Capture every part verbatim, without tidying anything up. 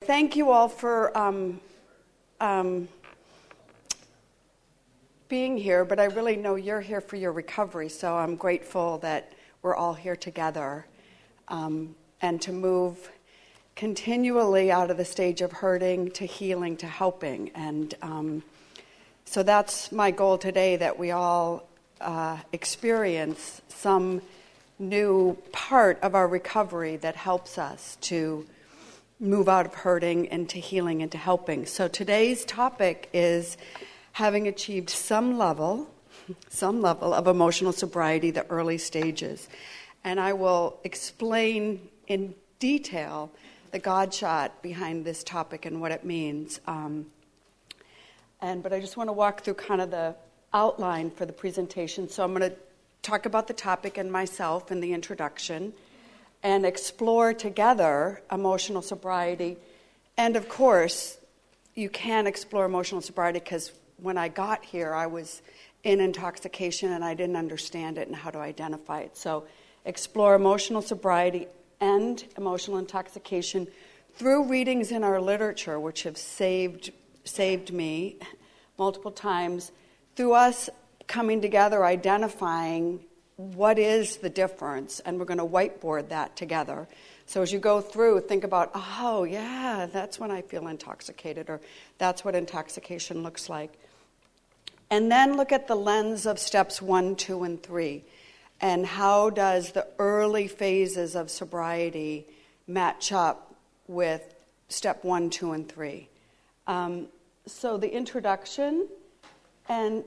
thank you all for um, um, being here, but I really know you're here for your recovery, so I'm grateful that we're all here together um, and to move continually out of the stage of hurting to healing to helping. And um, so that's my goal today, that we all uh, experience some new part of our recovery that helps us to move out of hurting into healing into helping. So today's topic is having achieved some level, some level of emotional sobriety, the early stages. And I will explain in detail the God shot behind this topic and what it means. Um, and but I just want to walk through kind of the outline for the presentation. So I'm going to talk about the topic and myself in the introduction and explore together emotional sobriety. And of course, you can explore emotional sobriety because when I got here, I was in intoxication and I didn't understand it and how to identify it. So explore emotional sobriety and emotional intoxication through readings in our literature, which have saved saved me multiple times, through us coming together, identifying what is the difference, and we're going to whiteboard that together. So as you go through, think about, oh, yeah, that's when I feel intoxicated, or that's what intoxication looks like. And then look at the lens of steps one, two, and three, and how does the early phases of sobriety match up with step one, two, and three. Um, so the introduction and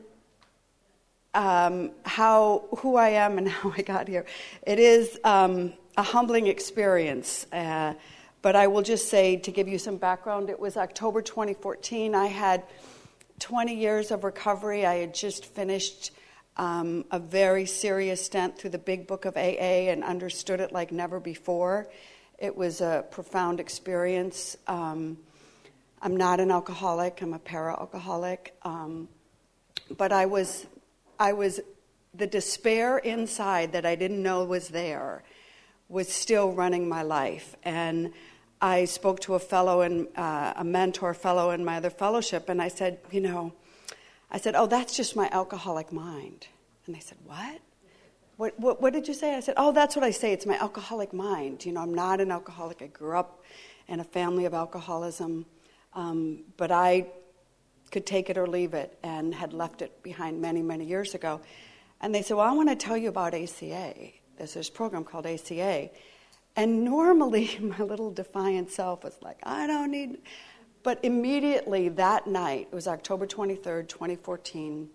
Um, how who I am and how I got here. It is um, a humbling experience, uh, but I will just say, to give you some background, it was October twenty fourteen. I had twenty years of recovery. I had just finished um, a very serious stint through the big book of A A and understood it like never before. It was a profound experience. Um, I'm not an alcoholic. I'm a para-alcoholic. Um, but I was... I was, the despair inside that I didn't know was there was still running my life. And I spoke to a fellow, and uh, a mentor fellow in my other fellowship, and I said, you know, I said, oh, that's just my alcoholic mind. And they said, what? What, what, what did you say? I said, oh, that's what I say. It's my alcoholic mind. You know, I'm not an alcoholic. I grew up in a family of alcoholism, um, but I could take it or leave it, and had left it behind many, many years ago. And they said, well, I want to tell you about A C A. There's this program called A C A. And normally my little defiant self was like, I don't need... But immediately that night, it was October twenty-third, twenty fourteen,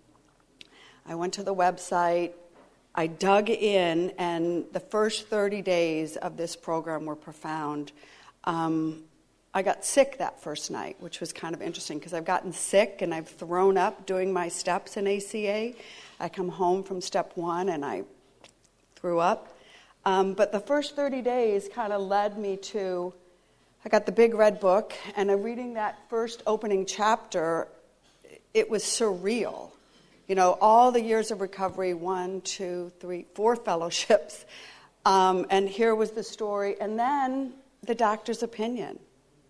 I went to the website, I dug in, and the first thirty days of this program were profound. Um, I got sick that first night, which was kind of interesting because I've gotten sick and I've thrown up doing my steps in A C A. I come home from step one and I threw up. Um, but the first thirty days kind of led me to, I got the big red book, and I'm reading that first opening chapter. It was surreal. You know, all the years of recovery, one, two, three, four fellowships. Um, and here was the story. And then the doctor's opinion.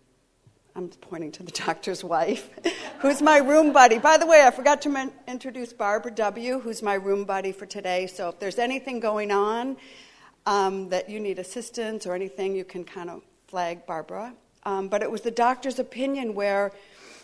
I'm pointing to the doctor's wife, who's my room buddy. By the way, I forgot to men- introduce Barbara W., who's my room buddy for today. So if there's anything going on um, that you need assistance or anything, you can kind of flag Barbara. Um, but it was the doctor's opinion where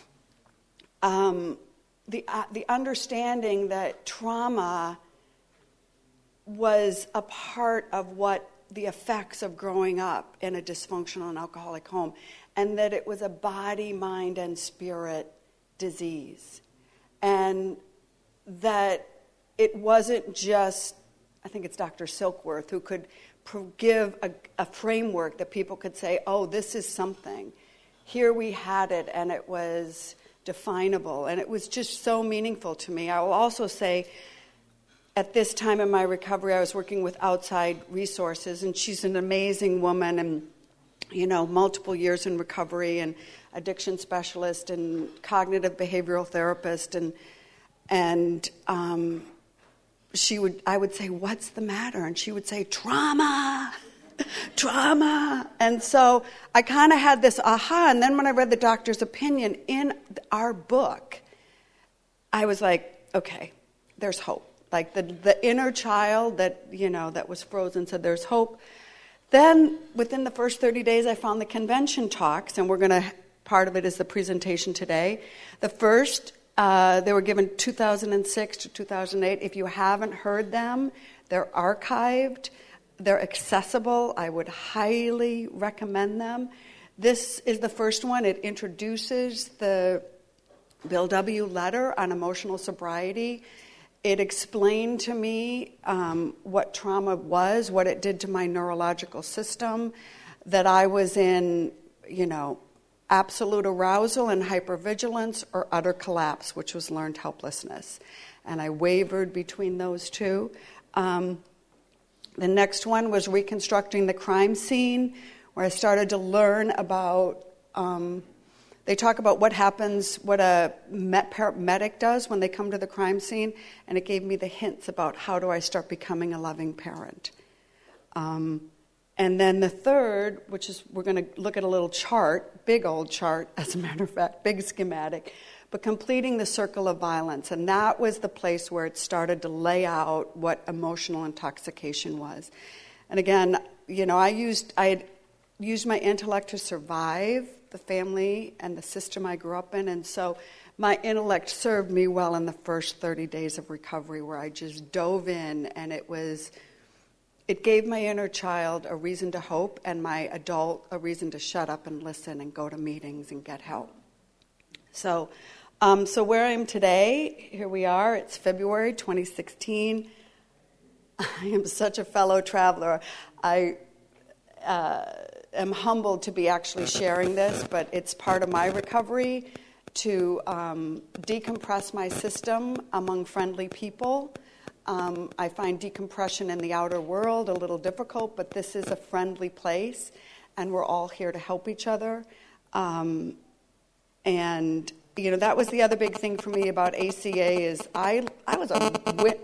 um, the uh, the understanding that trauma was a part of what the effects of growing up in a dysfunctional and alcoholic home, and that it was a body, mind, and spirit disease. And that it wasn't just, I think it's Doctor Silkworth, who could pro- give a, a framework that people could say, oh, this is something. Here we had it, and it was definable. And it was just so meaningful to me. I will also say, at this time in my recovery, I was working with Outside Resources, and she's an amazing woman, and you know, multiple years in recovery, and addiction specialist, and cognitive behavioral therapist, and and um, she would, I would say, "What's the matter?" And she would say, "Trauma." trauma. And so I kind of had this aha. And then when I read the doctor's opinion in our book, I was like, okay, there's hope. Like the, the inner child that, you know, that was frozen said there's hope. Then within the first thirty days, I found the convention talks, and we're going to, part of it is the presentation today. The first, uh, they were given two thousand six to two thousand eight. If you haven't heard them, they're archived. They're accessible. I would highly recommend them. This is the first one. It introduces the Bill W. letter on emotional sobriety. It explained to me um, what trauma was, what it did to my neurological system, that I was in, you know, absolute arousal and hypervigilance or utter collapse, which was learned helplessness. And I wavered between those two. Um, the next one was reconstructing the crime scene, where I started to learn about... Um, They talk about what happens, what a paramedic does when they come to the crime scene, and it gave me the hints about how do I start becoming a loving parent. Um, and then the third, which is, we're going to look at a little chart, big old chart, as a matter of fact, big schematic, but completing the circle of violence. And that was the place where it started to lay out what emotional intoxication was. And again, you know, I used, I had used my intellect to survive the family and the system I grew up in, and so my intellect served me well in the first thirty days of recovery, where I just dove in, and it was, it gave my inner child a reason to hope, and my adult a reason to shut up and listen and go to meetings and get help. So, um, so where I am today, here we are. It's February twenty sixteen. I am such a fellow traveler. I. Uh, am humbled to be actually sharing this, but it's part of my recovery to um, decompress my system among friendly people. Um, I find decompression in the outer world a little difficult, but this is a friendly place, and we're all here to help each other. Um, and, you know, that was the other big thing for me about A C A is I, I was a win-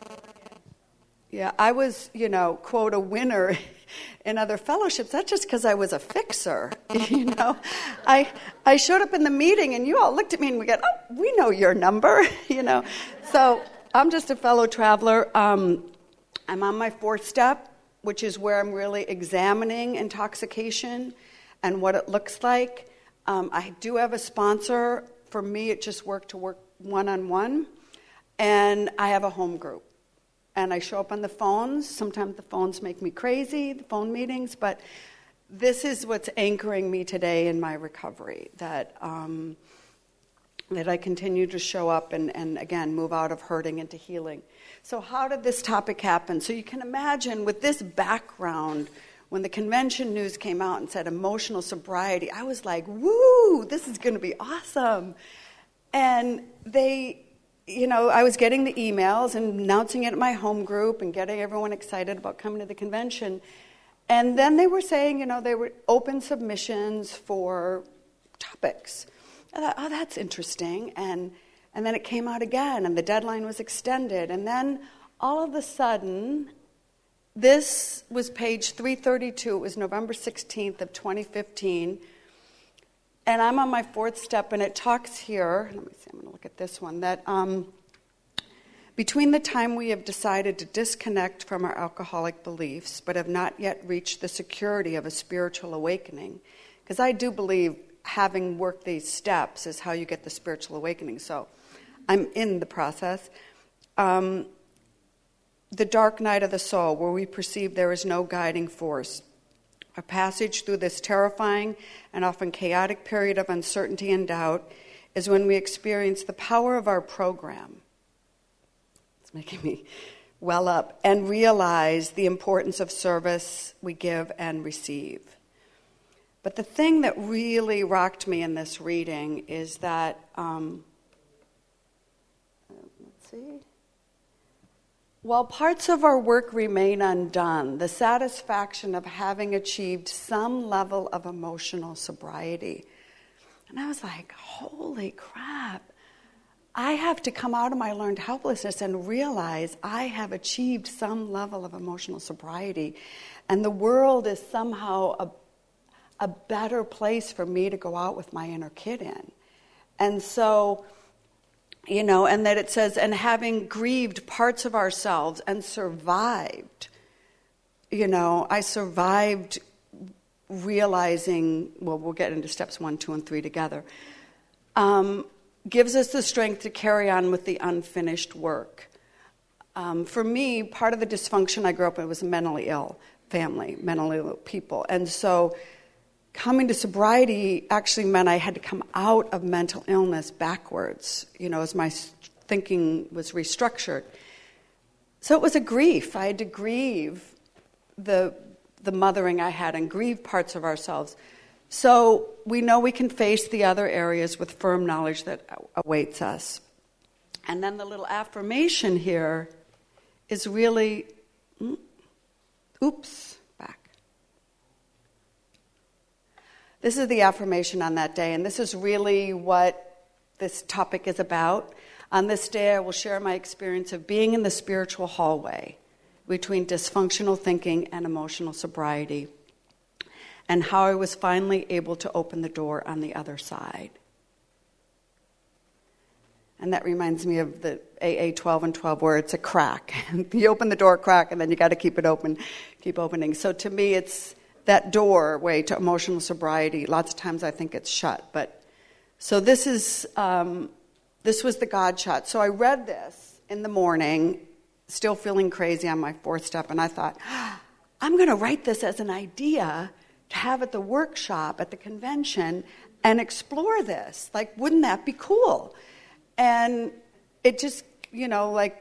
yeah, I was, you know, quote, a winner in other fellowships. That's just because I was a fixer, you know. I I showed up in the meeting, and you all looked at me and we go, oh, we know your number, you know. So I'm just a fellow traveler. Um, I'm on my fourth step, which is where I'm really examining intoxication and what it looks like. Um, I do have a sponsor. For me, it just worked to work one-on-one. And I have a home group. And I show up on the phones. Sometimes the phones make me crazy, the phone meetings, but this is what's anchoring me today in my recovery, that um, that I continue to show up and, and, again, move out of hurting into healing. So how did this topic happen? So you can imagine with this background, when the convention news came out and said emotional sobriety, I was like, woo, this is going to be awesome. And they... You know, I was getting the emails and announcing it at my home group and getting everyone excited about coming to the convention. And then they were saying, you know, they were open submissions for topics. I thought, oh, that's interesting. And and then it came out again, and the deadline was extended. And then all of a sudden, this was page three thirty-two. It was November sixteenth of twenty fifteen. And I'm on my fourth step, and it talks here, let me see, I'm going to look at this one, that um, between the time we have decided to disconnect from our alcoholic beliefs, but have not yet reached the security of a spiritual awakening, because I do believe having worked these steps is how you get the spiritual awakening, so I'm in the process. Um, the dark night of the soul, where we perceive there is no guiding force. A passage through this terrifying and often chaotic period of uncertainty and doubt is when we experience the power of our program. It's making me well up. And realize the importance of service we give and receive. But the thing that really rocked me in this reading is that, um, let's see. While parts of our work remain undone, the satisfaction of having achieved some level of emotional sobriety. And I was like, holy crap. I have to come out of my learned helplessness and realize I have achieved some level of emotional sobriety, and the world is somehow a, a better place for me to go out with my inner kid in. And so, you know, and that it says, and having grieved parts of ourselves and survived, you know, I survived realizing, well, we'll get into steps one, two, and three together, um, gives us the strength to carry on with the unfinished work. Um, for me, part of the dysfunction I grew up in was a mentally ill family, mentally ill people. And so coming to sobriety actually meant I had to come out of mental illness backwards, you know, as my thinking was restructured. So it was a grief. I had to grieve the the mothering I had and grieve parts of ourselves. So we know we can face the other areas with firm knowledge that awaits us. And then the little affirmation here is really, oops, back. This is the affirmation on that day, and this is really what this topic is about. On this day, I will share my experience of being in the spiritual hallway between dysfunctional thinking and emotional sobriety, and how I was finally able to open the door on the other side. And that reminds me of the A A twelve and twelve, where it's a crack. You open the door crack, and then you got to keep it open, keep opening. So to me, it's that doorway to emotional sobriety. Lots of times I think it's shut. But so this is um, this was the God shot. So I read this in the morning, still feeling crazy on my fourth step, and I thought, I'm going to write this as an idea to have at the workshop, at the convention, and explore this. Like, wouldn't that be cool? And it just, you know, like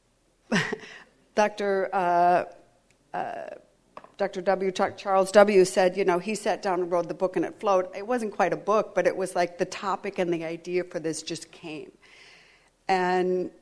Doctor Uh, uh, Doctor W, Charles W said, you know, he sat down and wrote the book and it flowed. It wasn't quite a book, but it was like the topic and the idea for this just came. And,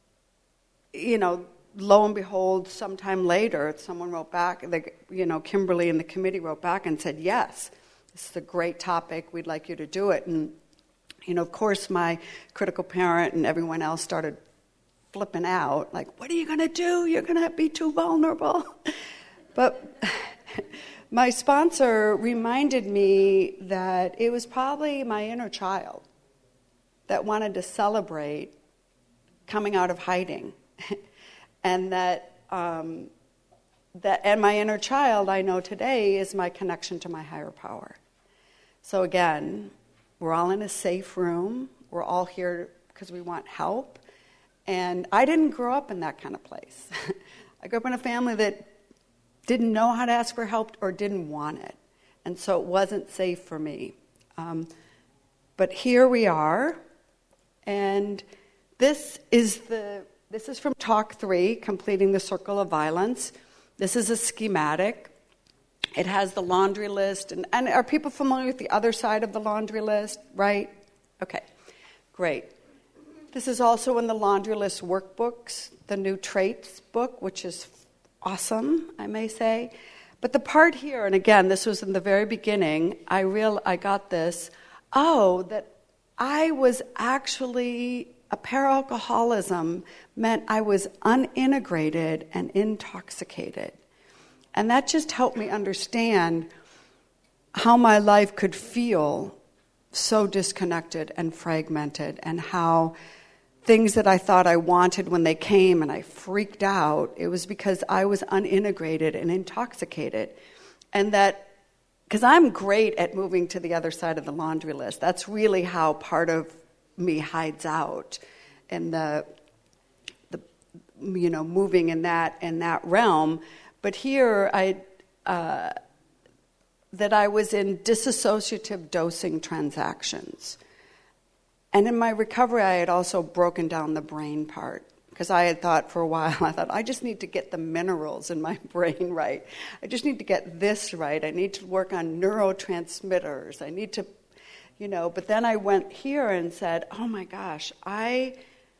you know, lo and behold, sometime later, someone wrote back, the, you know, Kimberly and the committee wrote back and said, yes, this is a great topic. We'd like you to do it. And, you know, of course, my critical parent and everyone else started flipping out, like, what are you going to do? You're going to be too vulnerable. But my sponsor reminded me that it was probably my inner child that wanted to celebrate coming out of hiding. And that, um, that, and my inner child, I know today, is my connection to my higher power. So again, we're all in a safe room. We're all here because we want help. And I didn't grow up in that kind of place. I grew up in a family that didn't know how to ask for help or didn't want it. And so it wasn't safe for me. Um, but here we are. And this is the... This is from Talk three, Completing the Circle of Violence. This is a schematic. It has the laundry list. And, and are people familiar with the other side of the laundry list, right? Okay, great. This is also in the laundry list workbooks, the new traits book, which is awesome, I may say. But the part here, and again, this was in the very beginning, I real I got this, oh, that I was actually... A para-alcoholism meant I was unintegrated and intoxicated. And that just helped me understand how my life could feel so disconnected and fragmented, and how things that I thought I wanted when they came and I freaked out, it was because I was unintegrated and intoxicated. And that, because I'm great at moving to the other side of the laundry list. That's really how part of me hides out in the, the, you know, moving in that in that realm. But here, I uh, that I was in disassociative dosing transactions, and in my recovery, I had also broken down the brain part, because I had thought for a while, I thought I just need to get the minerals in my brain right. I just need to get this right. I need to work on neurotransmitters. I need to. You know, but then I went here and said, oh my gosh, I,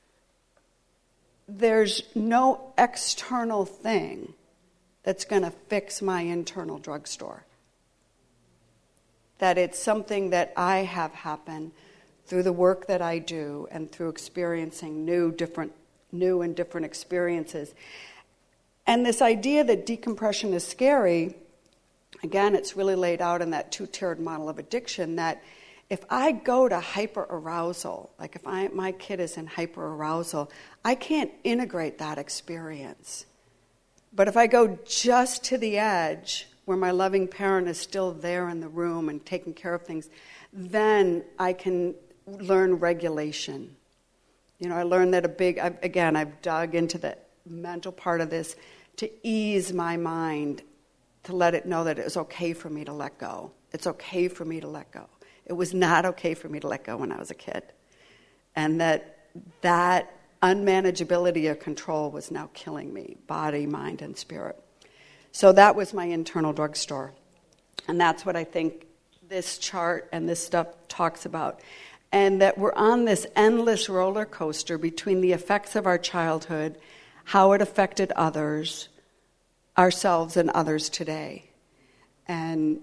there's no external thing that's going to fix my internal drugstore. That it's something that I have happen through the work that I do and through experiencing new, different, new and different experiences. And this idea that decompression is scary, again, it's really laid out in that two-tiered model of addiction, that if I go to hyperarousal, like if I, my kid is in hyperarousal, I can't integrate that experience. But if I go just to the edge, where my loving parent is still there in the room and taking care of things, then I can learn regulation. You know, I learned that a big, I've, again, I've dug into the mental part of this to ease my mind, to let it know that it was okay for me to let go. It's okay for me to let go. It was not okay for me to let go when I was a kid. And that that unmanageability of control was now killing me, body, mind, and spirit. So that was my internal drugstore. And that's what I think this chart and this stuff talks about. And that we're on this endless roller coaster between the effects of our childhood, how it affected others, ourselves and others today. And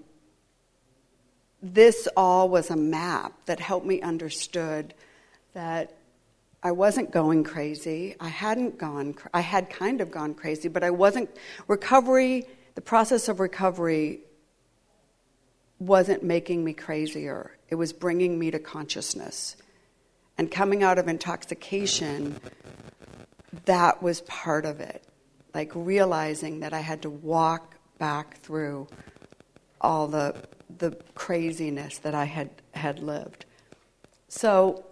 this all was a map that helped me understood that I wasn't going crazy. I hadn't gone, I had kind of gone crazy, but I wasn't, recovery, the process of recovery wasn't making me crazier. It was bringing me to consciousness. And coming out of intoxication, that was part of it. Like realizing that I had to walk back through all the the craziness that I had, had lived. So,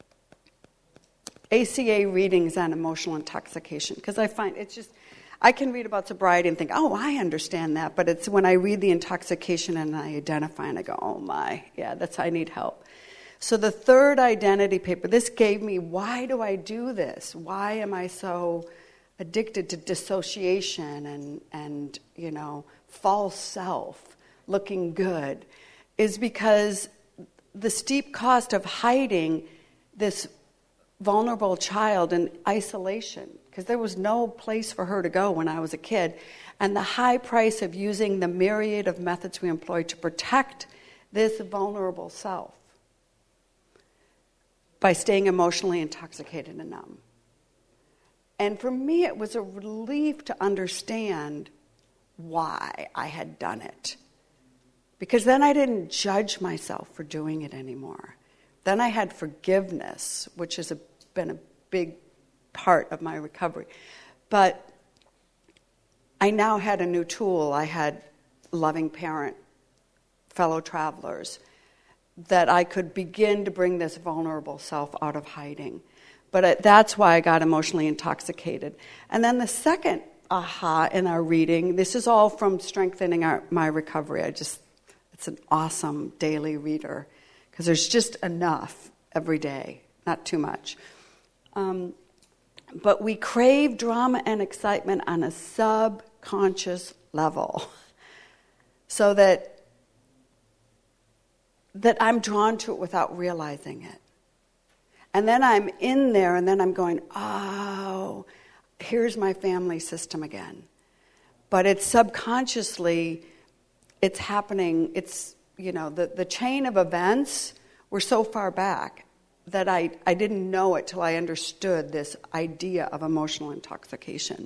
A C A readings on emotional intoxication, because I find it's just, I can read about sobriety and think, oh, I understand that, but it's when I read the intoxication and I identify and I go, oh my, yeah, that's, I need help. So the third identity paper, this gave me, why do I do this? Why am I so addicted to dissociation and, and you know, false self, looking good? Is because the steep cost of hiding this vulnerable child in isolation, because there was no place for her to go when I was a kid, and the high price of using the myriad of methods we employ to protect this vulnerable self by staying emotionally intoxicated and numb. And for me, it was a relief to understand why I had done it. Because then I didn't judge myself for doing it anymore. Then I had forgiveness, which has a, been a big part of my recovery. But I now had a new tool. I had loving parent, fellow travelers, that I could begin to bring this vulnerable self out of hiding. But it, that's why I got emotionally intoxicated. And then the second aha in our reading, this is all from Strengthening our, My Recovery. I just, it's an awesome daily reader, because there's just enough every day, not too much. Um, but we crave drama and excitement on a subconscious level, so that that I'm drawn to it without realizing it. And then I'm in there, and then I'm going, oh, here's my family system again. But it's subconsciously, it's happening, it's, you know, the, the chain of events were so far back that I, I didn't know it till I understood this idea of emotional intoxication.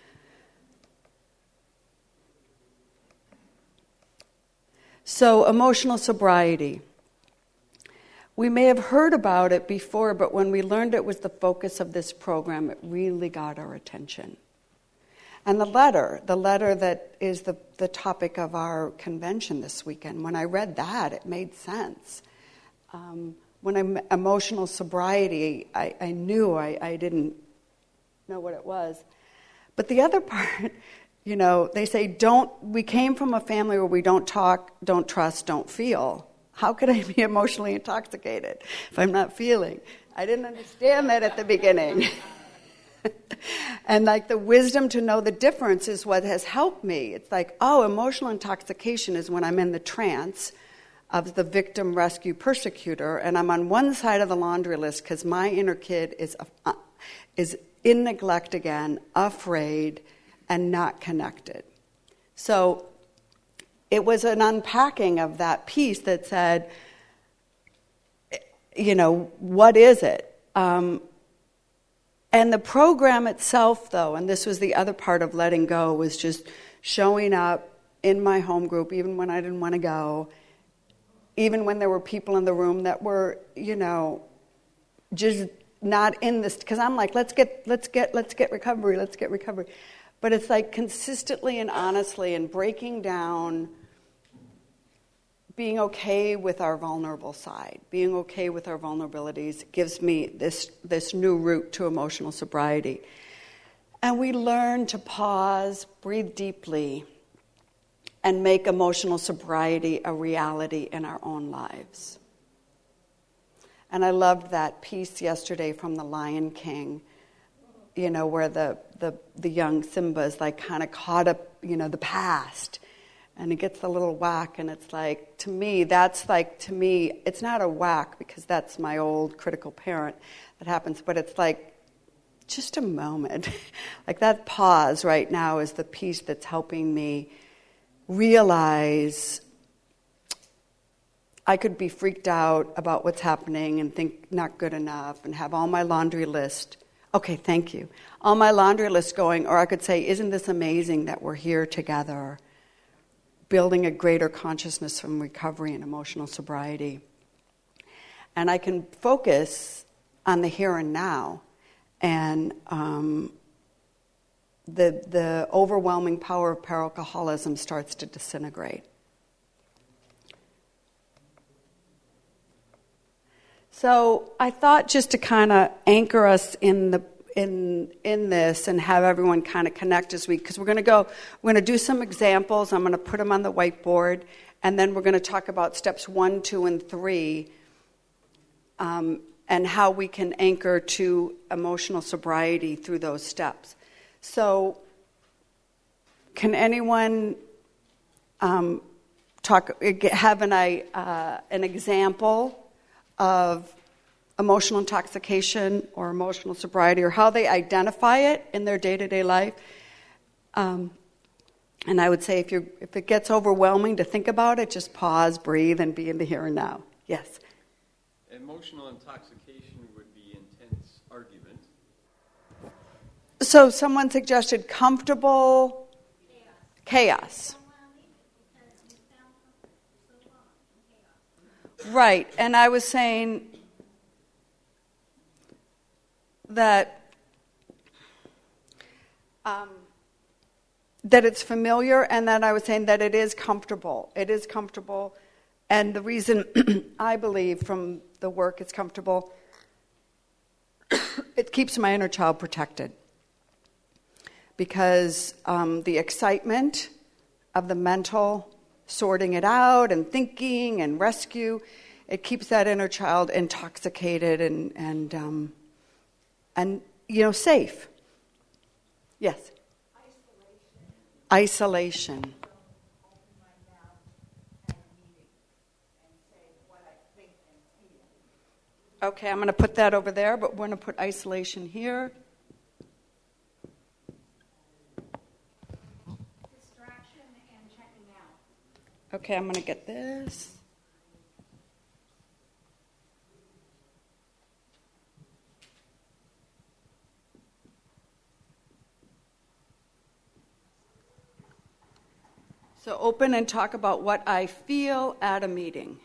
So, emotional sobriety. We may have heard about it before, but when we learned it was the focus of this program, it really got our attention. And the letter, the letter that is the, the topic of our convention this weekend, when I read that, it made sense. Um, when I'm emotional sobriety, I, I knew I, I didn't know what it was. But the other part, you know, they say, don't, we came from a family where we don't talk, don't trust, don't feel. How could I be emotionally intoxicated if I'm not feeling? I didn't understand that at the beginning. And like the wisdom to know the difference is what has helped me. It's like, oh, emotional intoxication is when I'm in the trance of the victim, rescue, persecutor, and I'm on one side of the laundry list because my inner kid is uh, is in neglect again, afraid, and not connected. So it was an unpacking of that piece that said, you know, what is it? Um, and the program itself, though, and this was the other part of letting go, was just showing up in my home group, even when I didn't want to go, even when there were people in the room that were, you know, just not in this, because I'm like, let's get, let's get, let's get recovery, let's get recovery. But it's like consistently and honestly and breaking down, being okay with our vulnerable side, being okay with our vulnerabilities gives me this, this new route to emotional sobriety. And we learn to pause, breathe deeply, and make emotional sobriety a reality in our own lives. And I loved that piece yesterday from The Lion King, you know, where the, the, the young Simba is like kind of caught up, you know, the past. And he gets a little whack, and it's like, to me, that's like, to me, it's not a whack because that's my old critical parent that happens, but it's like just a moment. Like that pause right now is the piece that's helping me realize I could be freaked out about what's happening and think not good enough and have all my laundry list. Okay, thank you. All my laundry list going, or I could say, isn't this amazing that we're here together, building a greater consciousness from recovery and emotional sobriety. And I can focus on the here and now, and um, the the overwhelming power of para-alcoholism starts to disintegrate. So I thought just to kind of anchor us in the in in this and have everyone kind of connect as we, because we're going to go, we're going to do some examples. I'm going to put them on the whiteboard, and then we're going to talk about steps one, two, and three, um, and how we can anchor to emotional sobriety through those steps. So, can anyone um, talk? Have an uh, an example of emotional intoxication or emotional sobriety, or how they identify it in their day-to-day life. Um, and I would say if you if it gets overwhelming to think about it, just pause, breathe, and be in the here and now. Yes? Emotional intoxication would be intense argument. So someone suggested comfortable chaos. chaos. Right, and I was saying that um, that it's familiar, and that I was saying that it is comfortable. It is comfortable, and the reason I believe from the work it's comfortable, it keeps my inner child protected, because um, the excitement of the mental sorting it out and thinking and rescue, it keeps that inner child intoxicated and and um, and you know safe. Yes. Isolation. Isolation. Okay, I'm going to put that over there, but we're going to put isolation here. Distraction and checking out. Okay, I'm going to get this. So open and talk about what I feel at a meeting.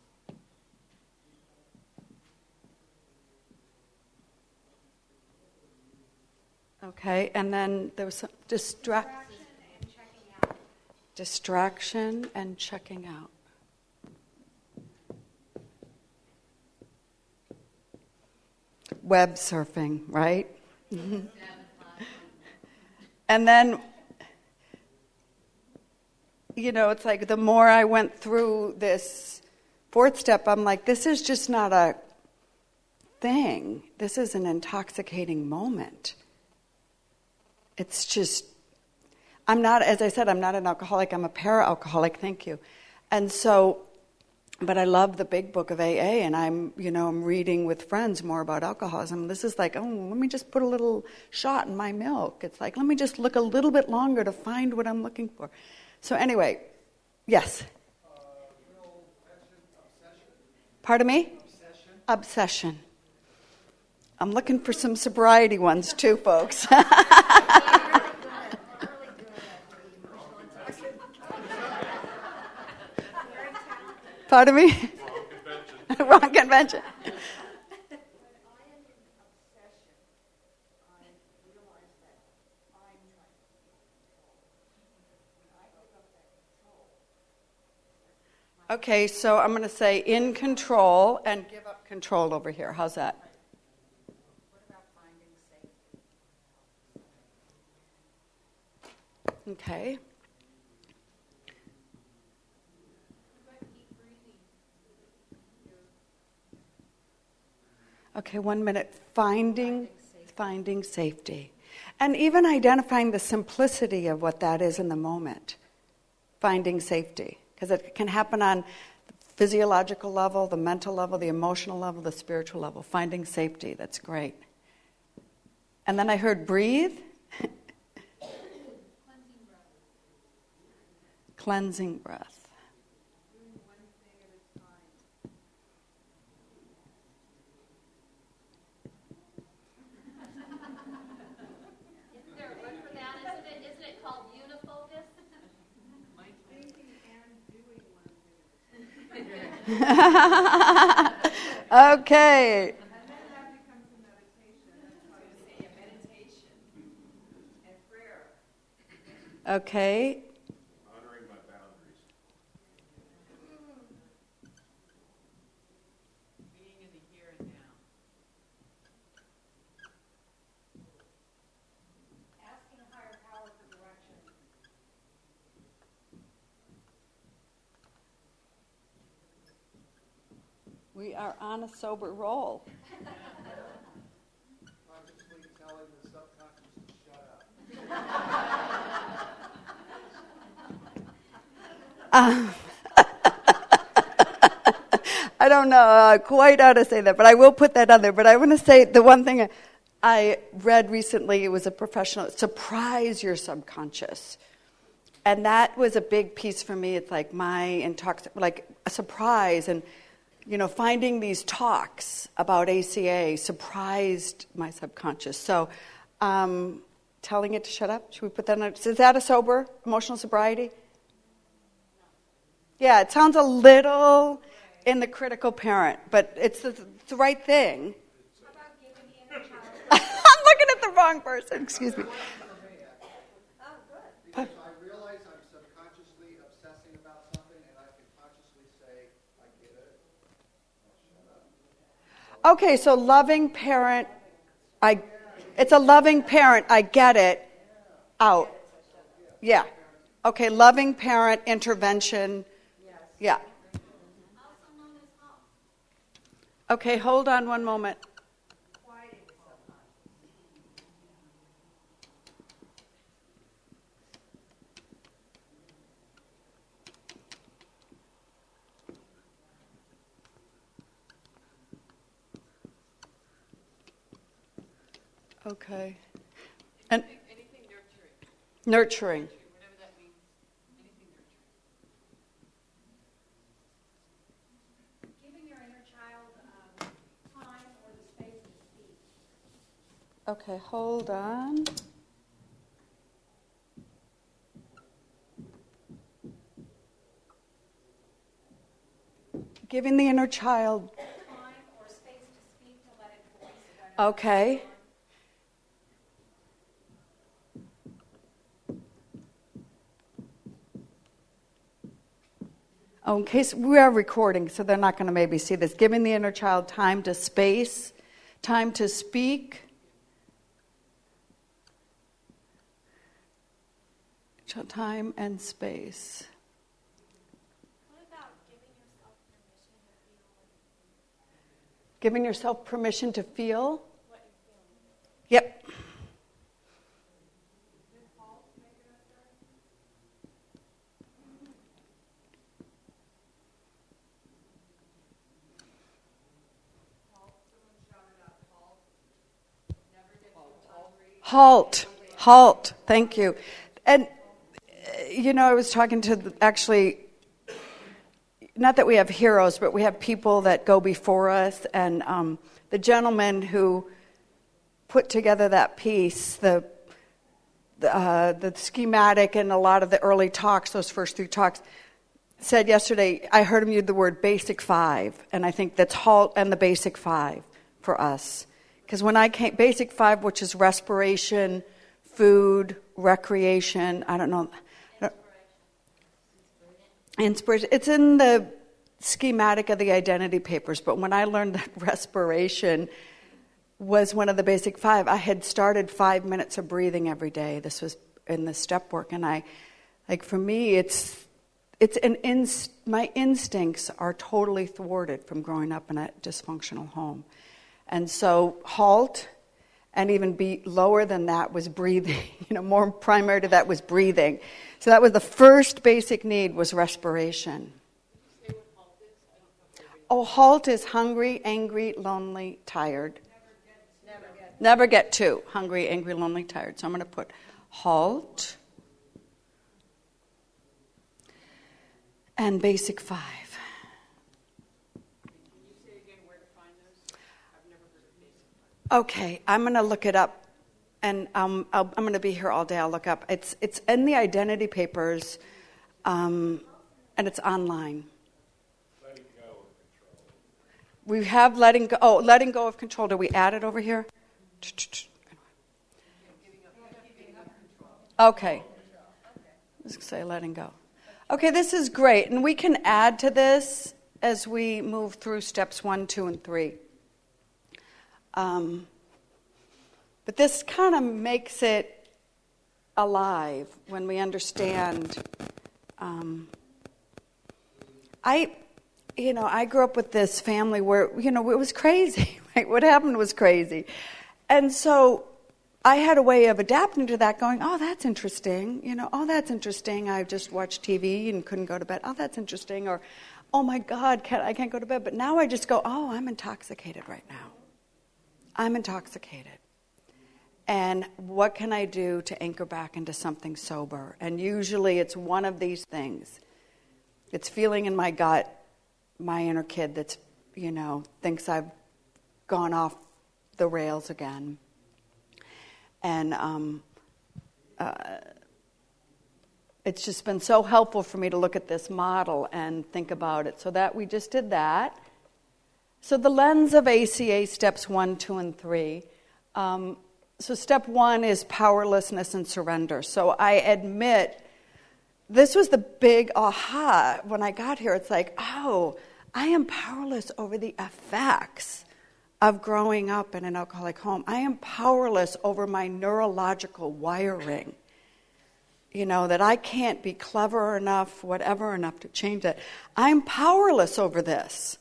Okay, and then there was some distra- Distraction and checking out. Distraction and checking out. Web surfing, right? And then, you know, it's like the more I went through this fourth step, I'm like, this is just not a thing. This is an intoxicating moment. It's just, I'm not, as I said, I'm not an alcoholic. I'm a para-alcoholic, thank you. And so, but I love the big book of A A, and I'm, you know, I'm reading with friends more about alcoholism. This is like, oh, let me just put a little shot in my milk. It's like, let me just look a little bit longer to find what I'm looking for. So anyway, yes? Uh, you know, obsession. Pardon me? Obsession. Obsession. I'm looking for some sobriety ones too, folks. Pardon me? Wrong convention. Wrong convention. Okay, so I'm going to say in control and give up control over here. How's that? What about finding safety? Okay. Okay, one minute. Finding, finding safety. And even identifying the simplicity of what that is in the moment. Finding safety. Because it can happen on the physiological level, the mental level, the emotional level, the spiritual level. Finding safety, that's great. And then I heard breathe. Cleansing breath. Cleansing breath. Doing one thing at a time. Isn't there a word for that? Isn't it, isn't it called unifocus? Thinking and doing one thing at a time. Okay. And then that becomes a meditation. That's why you say a meditation and prayer. Okay. Honoring my boundaries. Being in the here and now. Asking a higher power for direction. We are on a sober roll. Consciously telling the subconscious to shut up. Um, I don't know uh, quite how to say that, but I will put that on there. But I want to say the one thing I read recently, it was a professional, surprise your subconscious. And that was a big piece for me. It's like my intox, like a surprise. And, you know, finding these talks about A C A surprised my subconscious. So um, telling it to shut up, should we put that on? Is that a sober, emotional sobriety? Yeah, it sounds a little in the critical parent, but it's the, it's the right thing. How about giving the inner child? I'm looking at the wrong person, excuse me. Oh, good. Because I realize I'm subconsciously obsessing about something, and I can consciously say, I get it. I'll shut up. Okay, so loving parent, I, it's a loving parent, I get it, out. Yeah. Okay, loving parent, intervention, yeah. Also known as home. Okay, hold on one moment. Quieting the subconscious. Okay. And Anything nurturing, nurturing. whatever that means, anything nurturing. Giving your inner child um, time or the space to speak. Okay, hold on. Giving the inner child. Time or space to speak to let it voice whatever. Okay. Oh, in case we are recording, so they're not going to maybe see this. Giving the inner child time to space, time to speak. Time and space. What about giving yourself permission to feel Giving yourself permission to feel. what you're feeling? Yep. Halt. Halt. Thank you. And, uh, you know, I was talking to the, actually not that we have heroes, but we have people that go before us. And um, the gentleman who put together that piece, the uh, the schematic and a lot of the early talks, those first three talks, said yesterday, I heard him use the word basic five. And I think that's HALT and the basic five for us. Because when I came, basic five, which is respiration, food, recreation, I don't know. Inspiration. It's in the schematic of the identity papers, but when I learned that respiration was one of the basic five, I had started five minutes of breathing every day. This was in the step work, and I, like for me, it's it's an inst- my instincts are totally thwarted from growing up in a dysfunctional home, and so HALT, and even be lower than that was breathing. You know, more primary to that was breathing. So that was the first basic need was respiration. Oh, HALT is hungry, angry, lonely, tired. Never get, never get two. Hungry, angry, lonely, tired. So I'm going to put HALT and basic five. Can you say again where to find those? I've never heard of basic five. Okay, I'm going to look it up. And um, I'll, I'm going to be here all day. I'll look up. It's it's in the identity papers, um, and it's online. Letting go of control. We have letting go. Oh, letting go of control. Do we add it over here? Okay. Let's say letting go. Okay, this is great, and we can add to this as we move through steps one, two, and three. Um. But this kind of makes it alive when we understand. Um, I, you know, I grew up with this family where, you know, it was crazy, right? What happened was crazy. And so I had a way of adapting to that, going, oh, that's interesting. You know, oh, that's interesting. I just watched T V and couldn't go to bed. Oh, that's interesting. Or, oh, my God, can't, I can't go to bed. But now I just go, oh, I'm intoxicated right now. I'm intoxicated. And what can I do to anchor back into something sober? And usually it's one of these things. It's feeling in my gut, my inner kid that's, you know, thinks I've gone off the rails again. And um, uh, it's just been so helpful for me to look at this model and think about it. So that we just did that. So the lens of A C A steps one, two, and three. Um, So step one is powerlessness and surrender. So I admit, this was the big aha when I got here. It's like, oh, I am powerless over the effects of growing up in an alcoholic home. I am powerless over my neurological wiring. You know, that I can't be clever enough, whatever enough to change that. I'm powerless over this.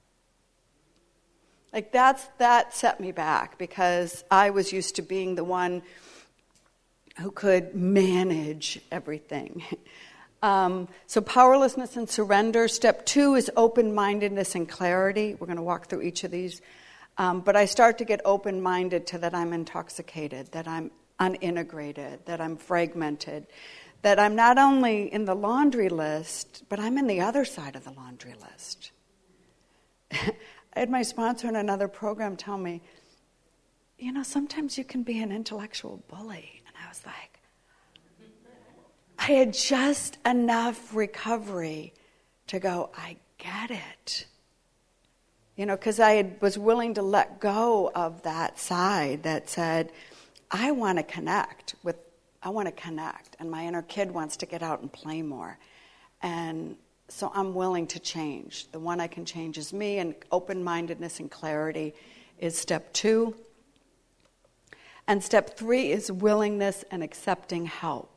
Like that's that set me back because I was used to being the one who could manage everything. Um, so powerlessness and surrender. Step two is open-mindedness and clarity. We're going to walk through each of these. Um, but I start to get open-minded to that I'm intoxicated, that I'm unintegrated, that I'm fragmented, that I'm not only in the laundry list, but I'm in the other side of the laundry list. I had my sponsor in another program tell me, you know, sometimes you can be an intellectual bully. And I was like, I had just enough recovery to go, I get it. You know, because I had, was willing to let go of that side that said, I want to connect with, I want to connect. And my inner kid wants to get out and play more. And so I'm willing to change. The one I can change is me, and open-mindedness and clarity is step two. And step three is willingness and accepting help.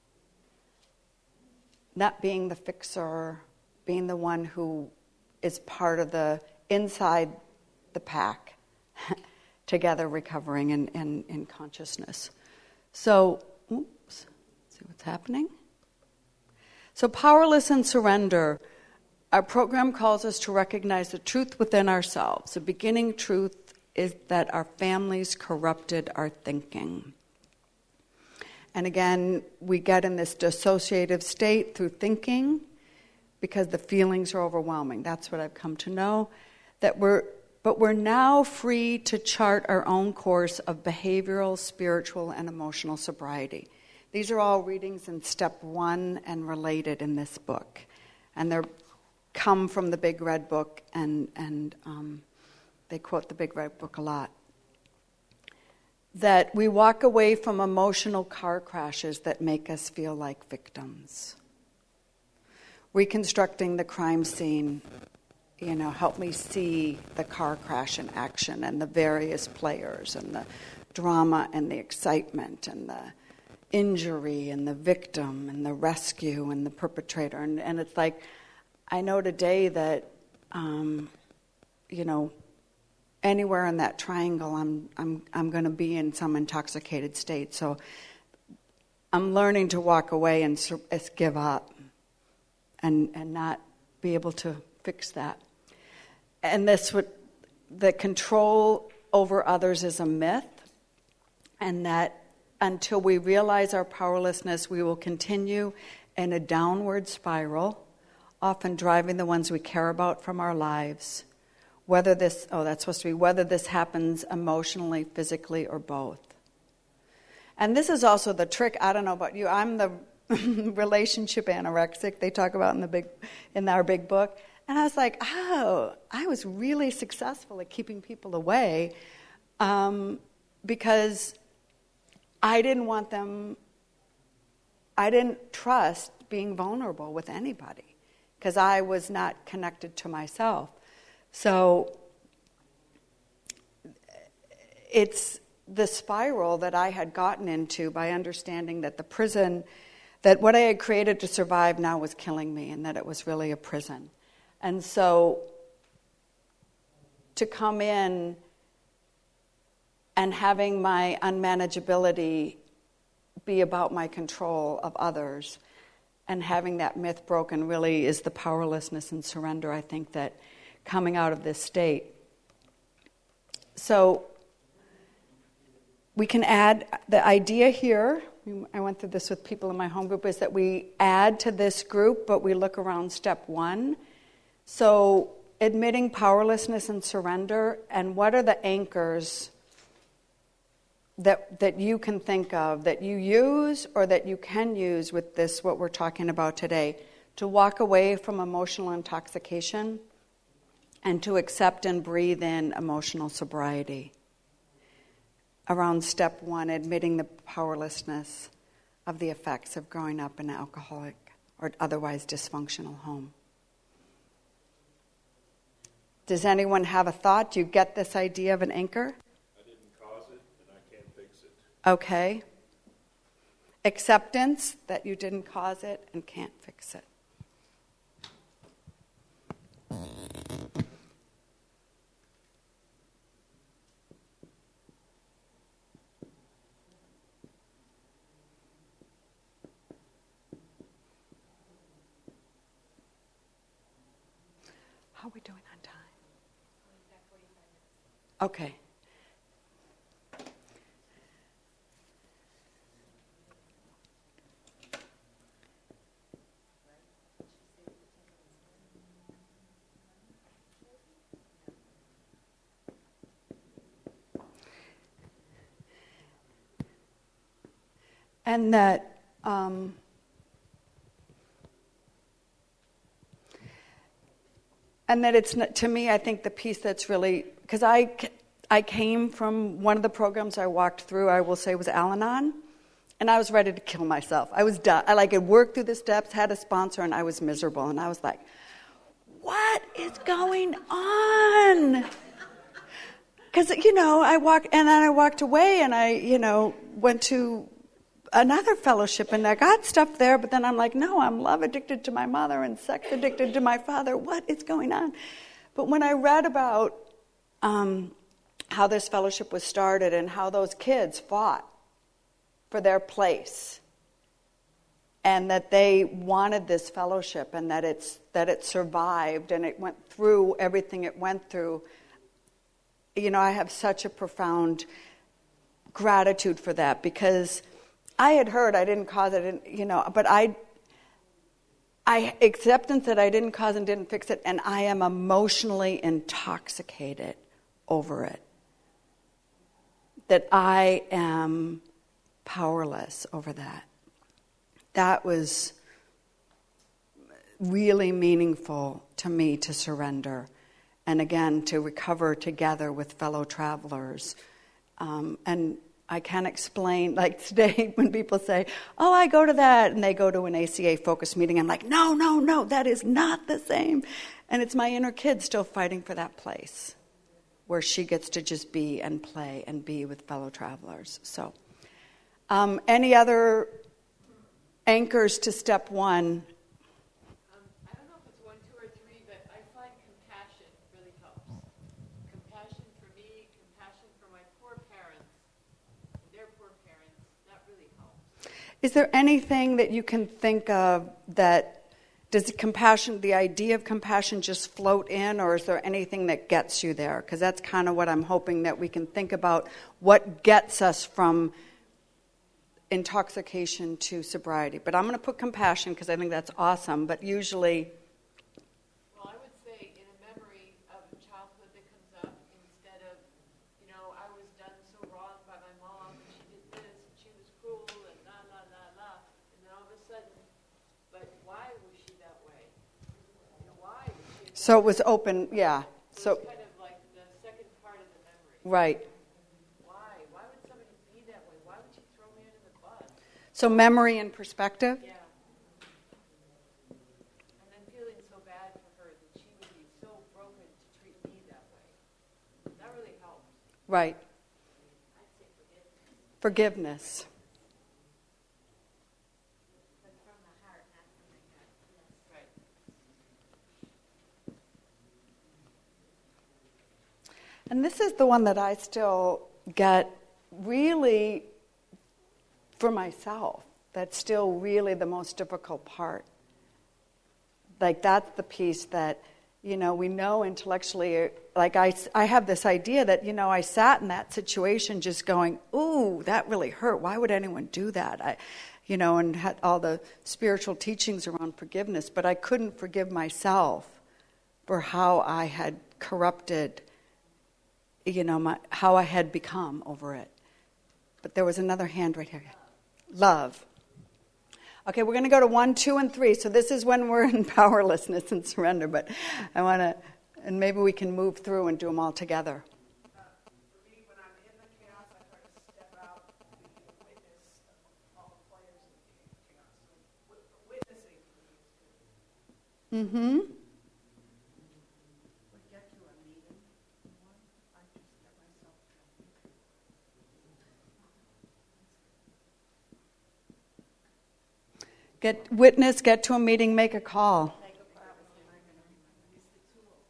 Not being the fixer, being the one who is part of the inside the pack, together recovering in, in, in consciousness. So, oops, see what's happening? So powerless and surrender, our program calls us to recognize the truth within ourselves. The beginning truth is that our families corrupted our thinking. And again, we get in this dissociative state through thinking. because the feelings are overwhelming. That's what I've come to know. That we're, but we're now free to chart our own course of behavioral, spiritual, and emotional sobriety. These are all readings in step one and related in this book. And they're come from the Big Red Book, and, and um, they quote the Big Red Book a lot. That we walk away from emotional car crashes that make us feel like victims. Reconstructing the crime scene, you know, help me see the car crash in action and the various players and the drama and the excitement and the injury and the victim and the rescue and the perpetrator. And, and it's like, I know today that, um, you know, anywhere in that triangle, I'm I'm I'm going to be in some intoxicated state. So I'm learning to walk away and sur- give up, and and not be able to fix that. And this would, the control over others is a myth, and that until we realize our powerlessness, we will continue in a downward spiral, often driving the ones we care about from our lives. Whether this, oh, that's supposed to be, whether this happens emotionally, physically, or both. And this is also the trick, I don't know about you, I'm the relationship anorexic they talk about in the big, in our big book. And I was like, oh, I was really successful at keeping people away um, because I didn't want them, I didn't trust being vulnerable with anybody because I was not connected to myself. So it's the spiral that I had gotten into by understanding that the prison, that what I had created to survive now was killing me, and that it was really a prison. And so to come in and having my unmanageability be about my control of others and having that myth broken really is the powerlessness and surrender, I think, that coming out of this state. So we can add, the idea here, I went through this with people in my home group, is that we add to this group, but we look around step one. So admitting powerlessness and surrender, and what are the anchors that that you can think of, that you use or that you can use with this, what we're talking about today, to walk away from emotional intoxication and to accept and breathe in emotional sobriety. Around step one, admitting the powerlessness of the effects of growing up in an alcoholic or otherwise dysfunctional home. Does anyone have a thought? Do you get this idea of an anchor? I didn't cause it, and I can't fix it. Okay. Acceptance that you didn't cause it and can't fix it. How are we doing on time? Okay. And that um, and that it's not, to me, I think the piece that's really, because I, I came from one of the programs I walked through, I will say, was Al-Anon, and I was ready to kill myself. I was done. I like had worked through the steps, had a sponsor, and I was miserable. And I was like, what is going on? Because, you know, I walked, and then I walked away, and I, you know, went to another fellowship, and I got stuff there, but then I'm like, no, I'm love addicted to my mother and sex addicted to my father. What is going on? But when I read about um, how this fellowship was started and how those kids fought for their place, and that they wanted this fellowship, and that it's that it survived and it went through everything it went through, you know, I have such a profound gratitude for that, because I had heard, I didn't cause it, you know, but I, I acceptance that I didn't cause and didn't fix it, and I am emotionally intoxicated over it. That I am powerless over that. That was really meaningful to me to surrender. And again, to recover together with fellow travelers. Um, and I can't explain, like today when people say, oh, I go to that, and they go to an A C A focus meeting, I'm like, no, no, no, that is not the same. And it's my inner kid still fighting for that place where she gets to just be and play and be with fellow travelers. So, um, any other anchors to step one? Um, I don't know if it's one, two, or three, but I find compassion really helps. Compassion for me, compassion for my poor parents, and their poor parents, that really helps. Is there anything that you can think of that, does compassion, the idea of compassion just float in, or is there anything that gets you there? Because that's kind of what I'm hoping that we can think about, what gets us from intoxication to sobriety. But I'm going to put compassion because I think that's awesome, but usually... Well, I would say in a memory of a childhood that comes up, instead of, you know, I was done so wrong by my mom, and she did this, and she was cruel, and la, la, la, la, and then all of a sudden, but why was she that way? You know, why was she that So it was open, yeah. So So it's kind of like the second part of the memory. right. Why? Why would somebody be that way? Why would she throw me under the bus? So memory and perspective? Yeah. And then feeling so bad for her that she would be so broken to treat me that way. That really helps. Right. I'd say forgiveness. Forgiveness. But from the heart, not from the gut. Yes. Right. And this is the one that I still get really for myself. That's still really the most difficult part. Like that's the piece that, you know, we know intellectually, like I, I have this idea that, you know, I sat in that situation just going, ooh, that really hurt. Why would anyone do that? I, you know, and had all the spiritual teachings around forgiveness, but I couldn't forgive myself for how I had corrupted, you know, my, how I had become over it. But there was another hand right here. Love. Okay, we're going to go to one, two, and three. So this is when we're in powerlessness and surrender. But I want to, and maybe we can move through and do them all together. Uh, for me, when I'm in the chaos, I try to step out and be a witness of all the players in the chaos. So wi- witnessing for me is good. Mm-hmm. We get to a meeting, one, I just let myself go. Get witness, get to a meeting, make a call. Make a promise, and I'm going to use the tools.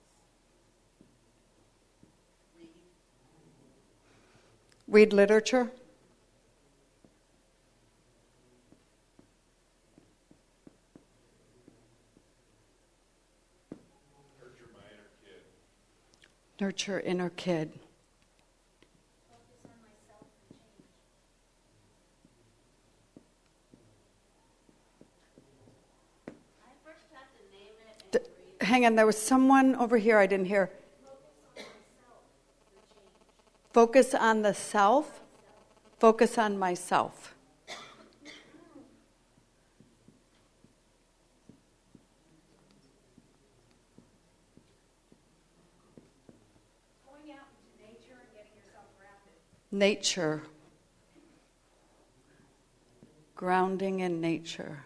Read. Read literature. Nurture my inner kid. Nurture inner kid. Focus on myself and change. I first have to name it and D- breathe. hang on, there was someone over here I didn't hear. Focus on myself and change. Focus on the self. Focus on myself. Going out into nature and getting yourself grounded. Nature. Grounding in nature.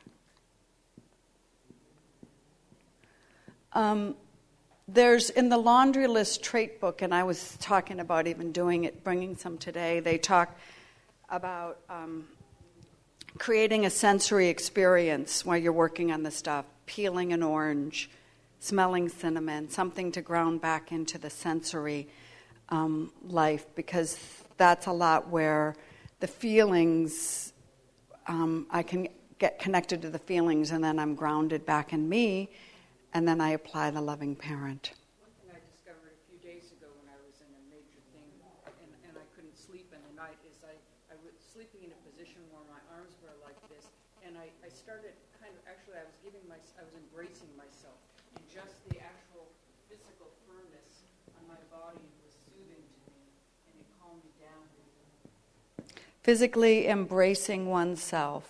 Um, there's in the Laundry List trait book, and I was talking about even doing it, bringing some today. They talk about um, creating a sensory experience while you're working on the stuff, peeling an orange, smelling cinnamon, something to ground back into the sensory um, life, because that's a lot where the feelings, um, I can get connected to the feelings, and then I'm grounded back in me, and then I apply the loving parent. One thing I discovered a few days ago when I was in a major thing and, and I couldn't sleep in the night is I, I was sleeping in a position where my arms were like this and I, I started kind of, actually, I was giving my, I was embracing myself, and just the actual physical firmness on my body was soothing to me, and it calmed me down. Physically embracing oneself.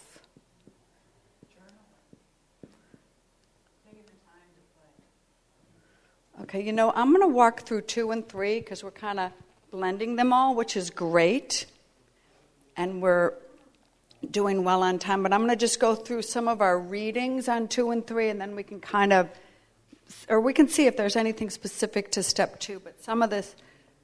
Okay, you know, I'm going to walk through two and three because we're kind of blending them all, which is great. And we're doing well on time. But I'm going to just go through some of our readings on two and three, and then we can kind of, or we can see if there's anything specific to step two. But some of this,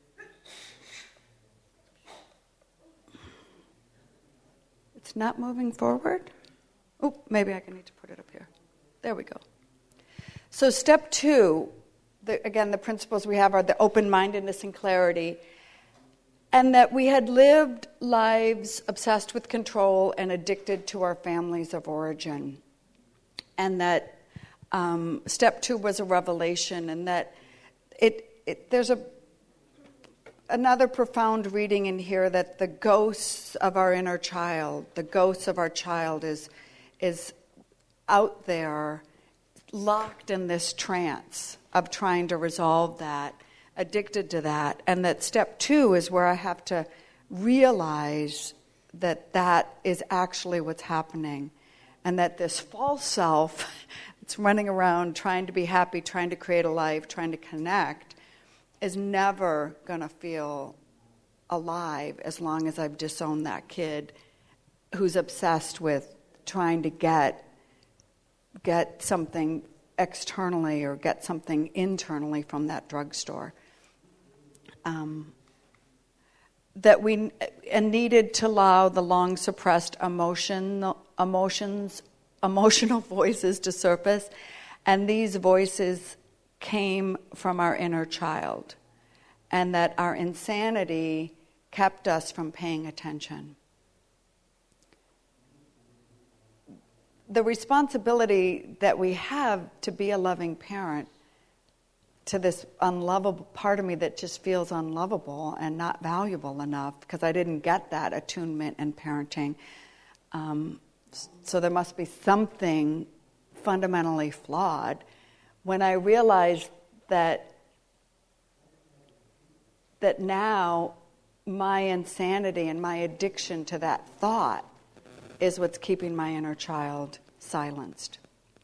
it's not moving forward. Oh, maybe I can need to put it up here. There we go. So step two, the, again, the principles we have are the open-mindedness and clarity, and that we had lived lives obsessed with control and addicted to our families of origin. And that um, step two was a revelation, and that it, it there's a another profound reading in here that the ghosts of our inner child, the ghosts of our child is is out there, locked in this trance of trying to resolve that, addicted to that, and that step two is where I have to realize that that is actually what's happening, and that this false self that's running around trying to be happy, trying to create a life, trying to connect, is never going to feel alive as long as I've disowned that kid who's obsessed with trying to get get something externally or get something internally from that drugstore. Um, that we and needed to allow the long suppressed emotion, emotions, emotional voices to surface, and these voices came from our inner child, and that our insanity kept us from paying attention. The responsibility that we have to be a loving parent to this unlovable part of me that just feels unlovable and not valuable enough because I didn't get that attunement and parenting. Um, so there must be something fundamentally flawed. When I realized that that now my insanity and my addiction to that thought is what's keeping my inner child silenced,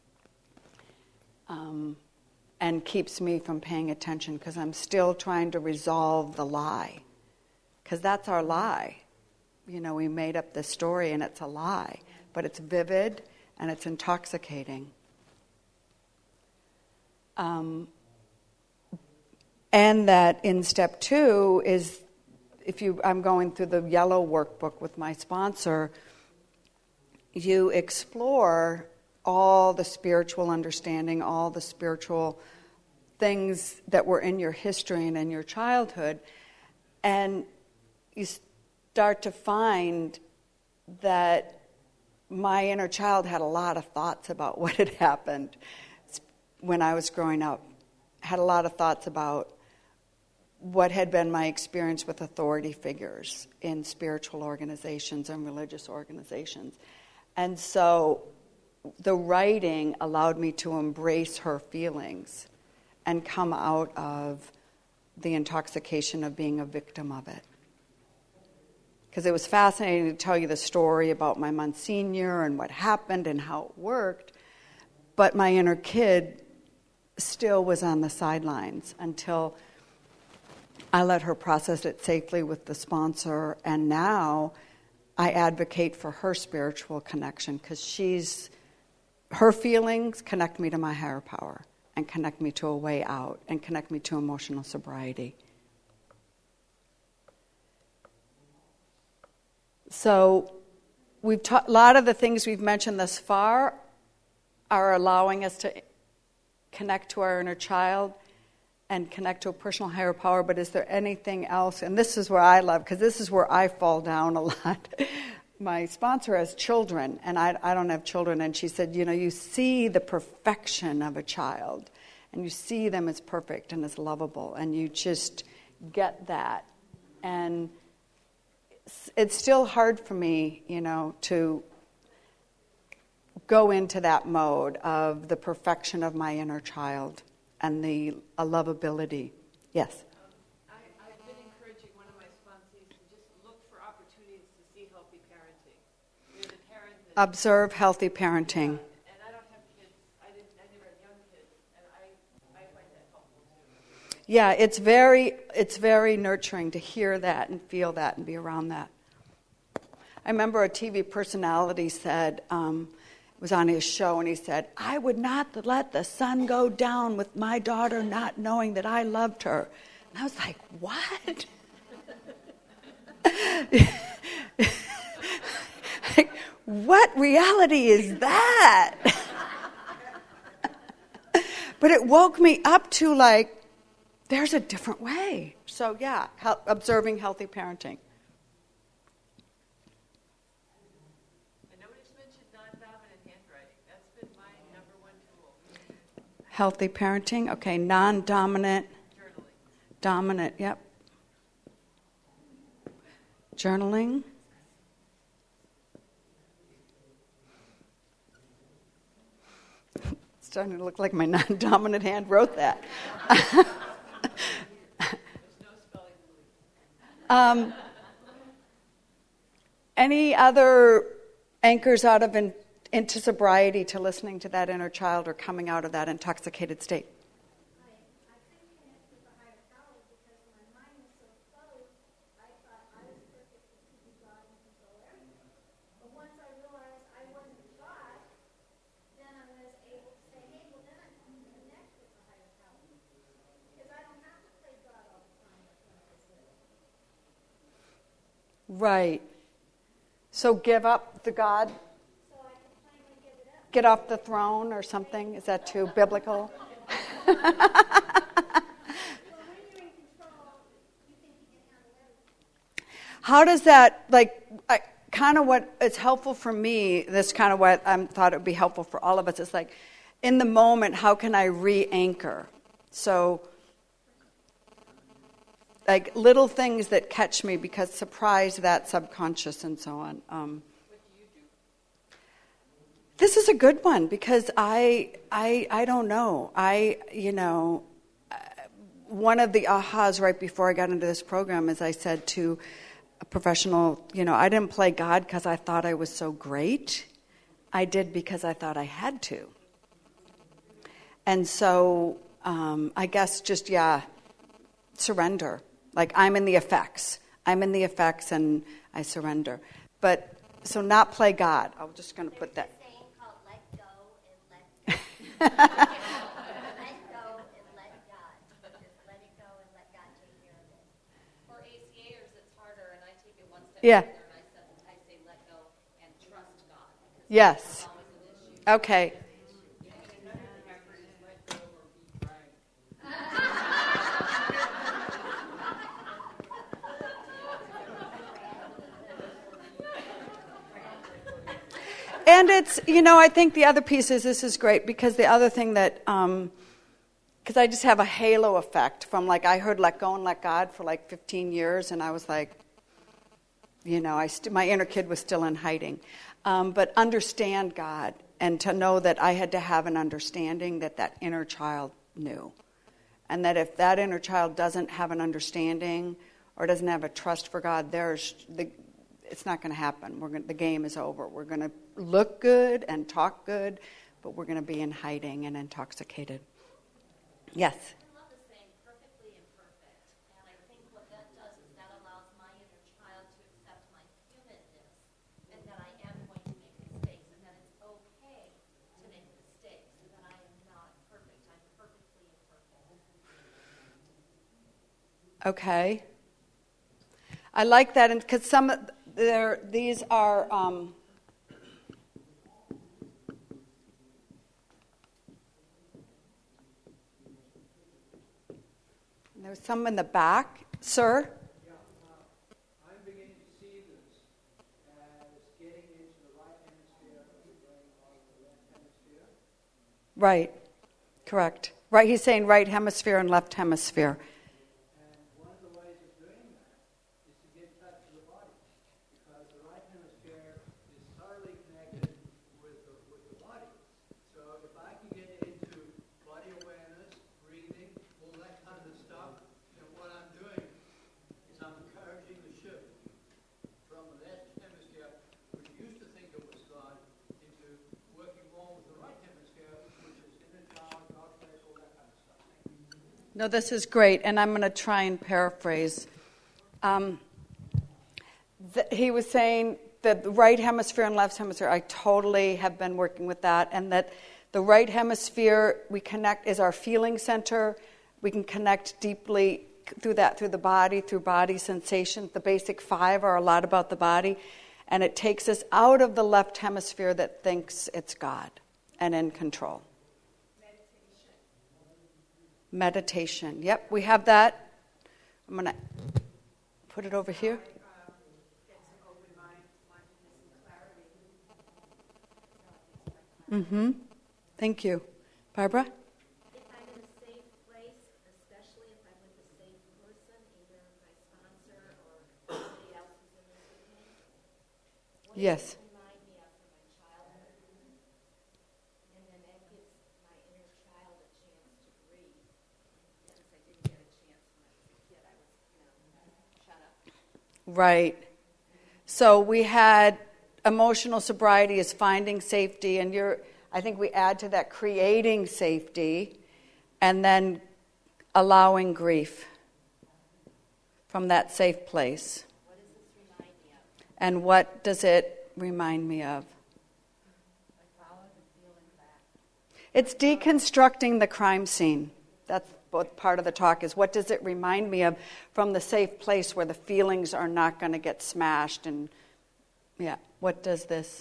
um, and keeps me from paying attention because I'm still trying to resolve the lie, because that's our lie. You know, we made up this story and it's a lie, but it's vivid and it's intoxicating. Um, and that in step two is, if you, I'm going through the yellow workbook with my sponsor, you explore all the spiritual understanding, all the spiritual things that were in your history and in your childhood, and you start to find that my inner child had a lot of thoughts about what had happened when I was growing up, had a lot of thoughts about what had been my experience with authority figures in spiritual organizations and religious organizations. And so the writing allowed me to embrace her feelings and come out of the intoxication of being a victim of it. Because it was fascinating to tell you the story about my Monsignor and what happened and how it worked, but my inner kid still was on the sidelines until I let her process it safely with the sponsor, and now I advocate for her spiritual connection because she's, her feelings connect me to my higher power and connect me to a way out and connect me to emotional sobriety. So we've ta- a lot of the things we've mentioned thus far are allowing us to connect to our inner child and connect to a personal higher power, but is there anything else? And this is where I love, because this is where I fall down a lot. My sponsor has children, and I, I don't have children, and she said, you know, you see the perfection of a child, and you see them as perfect and as lovable, and you just get that. And it's, it's still hard for me, you know, to go into that mode of the perfection of my inner child and the uh, lovability. Yes? I, I've been encouraging one of my sponsees to just look for opportunities to see healthy parenting. You're the parent that, Observe healthy parenting. and I don't have kids. I didn't. I never had young kids, and I, I find that helpful too. Yeah, it's very, it's very nurturing to hear that and feel that and be around that. I remember a T V personality said, um, was on his show, and he said, I would not let the sun go down with my daughter not knowing that I loved her. And I was like, what? Like, what reality is that? But it woke me up to, like, there's a different way. So, yeah, hel- observing healthy parenting. And nobody's mentioned non-dominant handwriting. That's been my number one tool. Healthy parenting, okay, non-dominant, Journaling. dominant, yep. Journaling. It's starting to look like my non-dominant hand wrote that. um, any other anchors out of in, into sobriety to listening to that inner child or coming out of that intoxicated state? I, I couldn't connect with the higher power because my mind was so closed. I thought I was perfect to be God and control everything. But once I realized I wasn't God, then I was able to say, hey, well, then I can connect with the higher power. Because I don't have to play God all the time like when I was little. Right. So give up the God, So I could finally give it up. get off the throne or something? Is that too biblical? Well, when you're in control, you think you can handle everything. How does that, like, I, kind of what is helpful for me, this kind of what I thought it would be helpful for all of us, is like, in the moment, how can I re-anchor? So, like, little things that catch me because surprise that subconscious and so on. Um, What do you do? This is a good one because I, I, I don't know. I, you know, uh, one of the ahas right before I got into this program is I said to a professional, you know, I didn't play God because I thought I was so great. I did because I thought I had to. And so um, I guess just, yeah, surrender. Like I'm in the effects. I'm in the effects and I surrender. But so not play God. I'm just going to put that. There's a saying called let go and let God. Let go and let God. Just let it go and let God take care of it. For A C Ers, it's harder, and I take it one step Yeah. further, and I, said, I say let go and trust God. Because Yes. that's always an issue. Okay. And it's, you know, I think the other piece is this is great because the other thing that, um, because I just have a halo effect from like, I heard let go and let God for like fifteen years and I was like, you know, I st- my inner kid was still in hiding. Um, but understand God and to know that I had to have an understanding that that inner child knew. And that if that inner child doesn't have an understanding or doesn't have a trust for God, there's the, it's not going to happen. We're going the game is over. We're going to look good and talk good, but we're going to be in hiding and intoxicated. Yes? I love the saying perfectly imperfect. And I think what that does is that allows my inner child to accept my humanness and that I am going to make mistakes and that it's okay to make mistakes and that I am not perfect. I'm perfectly imperfect. Okay. I like that because some of there these are um, there's some in the back, sir. Yeah, uh, I'm beginning to see this as getting into the right hemisphere of the brain or the left hemisphere. Right. Correct. Right. He's saying right hemisphere and left hemisphere. And one of the ways of doing that is to get in touch with the body. Because the right hemisphere is thoroughly connected with the, with the No, this is great, and I'm going to try and paraphrase. Um, th- he was saying that the right hemisphere and left hemisphere, I totally have been working with that, and that the right hemisphere, we connect, is our feeling center. We can connect deeply through that, through the body, through body sensations. The basic five are a lot about the body, and it takes us out of the left hemisphere that thinks it's God and in control. Meditation. Yep, we have that. I'm going to put it over here. Mm-hmm. Thank you. Barbara? If I'm in a safe place, especially if I'm with a safe person, either my sponsor or somebody else who's in this with me, what Yes. does it remind me of from my childhood? And then that gives my inner child a chance to breathe. Because I didn't get a chance when I was a kid. I was, you know, shut up. Right. So we had emotional sobriety is finding safety, and you're, I think we add to that creating safety, and then allowing grief from that safe place. What does this remind me of? And what does it remind me of? I follow the feeling back. It's deconstructing the crime scene. That's both part of the talk is what does it remind me of from the safe place where the feelings are not going to get smashed, and yeah, what does this?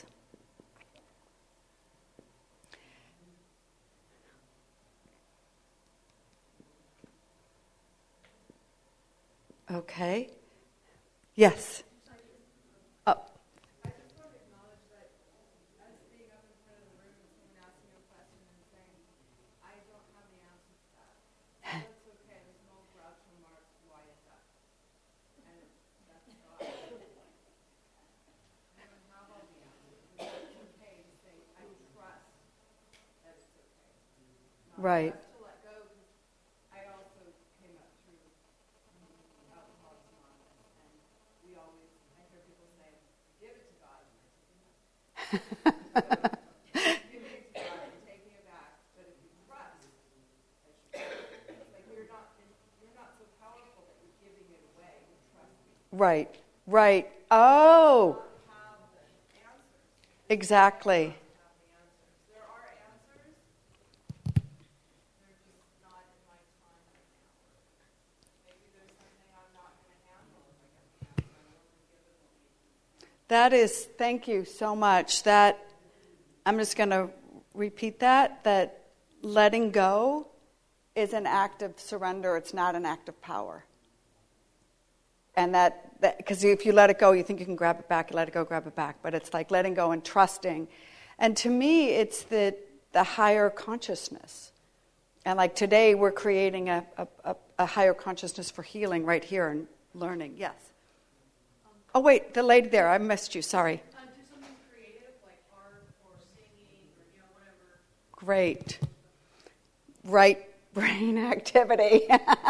Okay. Yes. Oh. I just want to acknowledge that us being up in front of the room and someone asking you a question and saying, I don't have the answer to that. That's okay. There's no Groucho Marx, why is that? And that's God. I don't have all the answers. It's okay to say, I trust that it's okay. Not Right. just to let go, because I also came up through Alcoholics Anonymous, and we always, I hear people say, give it to God. And I say, giving it to God and taking it back, but if you trust, that you it's like you're not, you're not so powerful that you're giving it away. You trust me. Right. Right. Oh. You have the answers. Exactly. You have the answers. There are answers. They're just not in my time right now. Maybe there's something I'm not going to handle if I get the answer. I wasn't given what we need. That is, thank you so much. That, I'm just going to repeat that, that letting go is an act of surrender. It's not an act of power. And that, because if you let it go, you think you can grab it back, you let it go, grab it back. But it's like letting go and trusting. And to me, it's the, the higher consciousness. And like today, we're creating a, a, a, a higher consciousness for healing right here and learning. Yes. Oh, wait, the lady there, I missed you, sorry. Uh, do something creative like art or singing or you know whatever. Great. Right brain activity.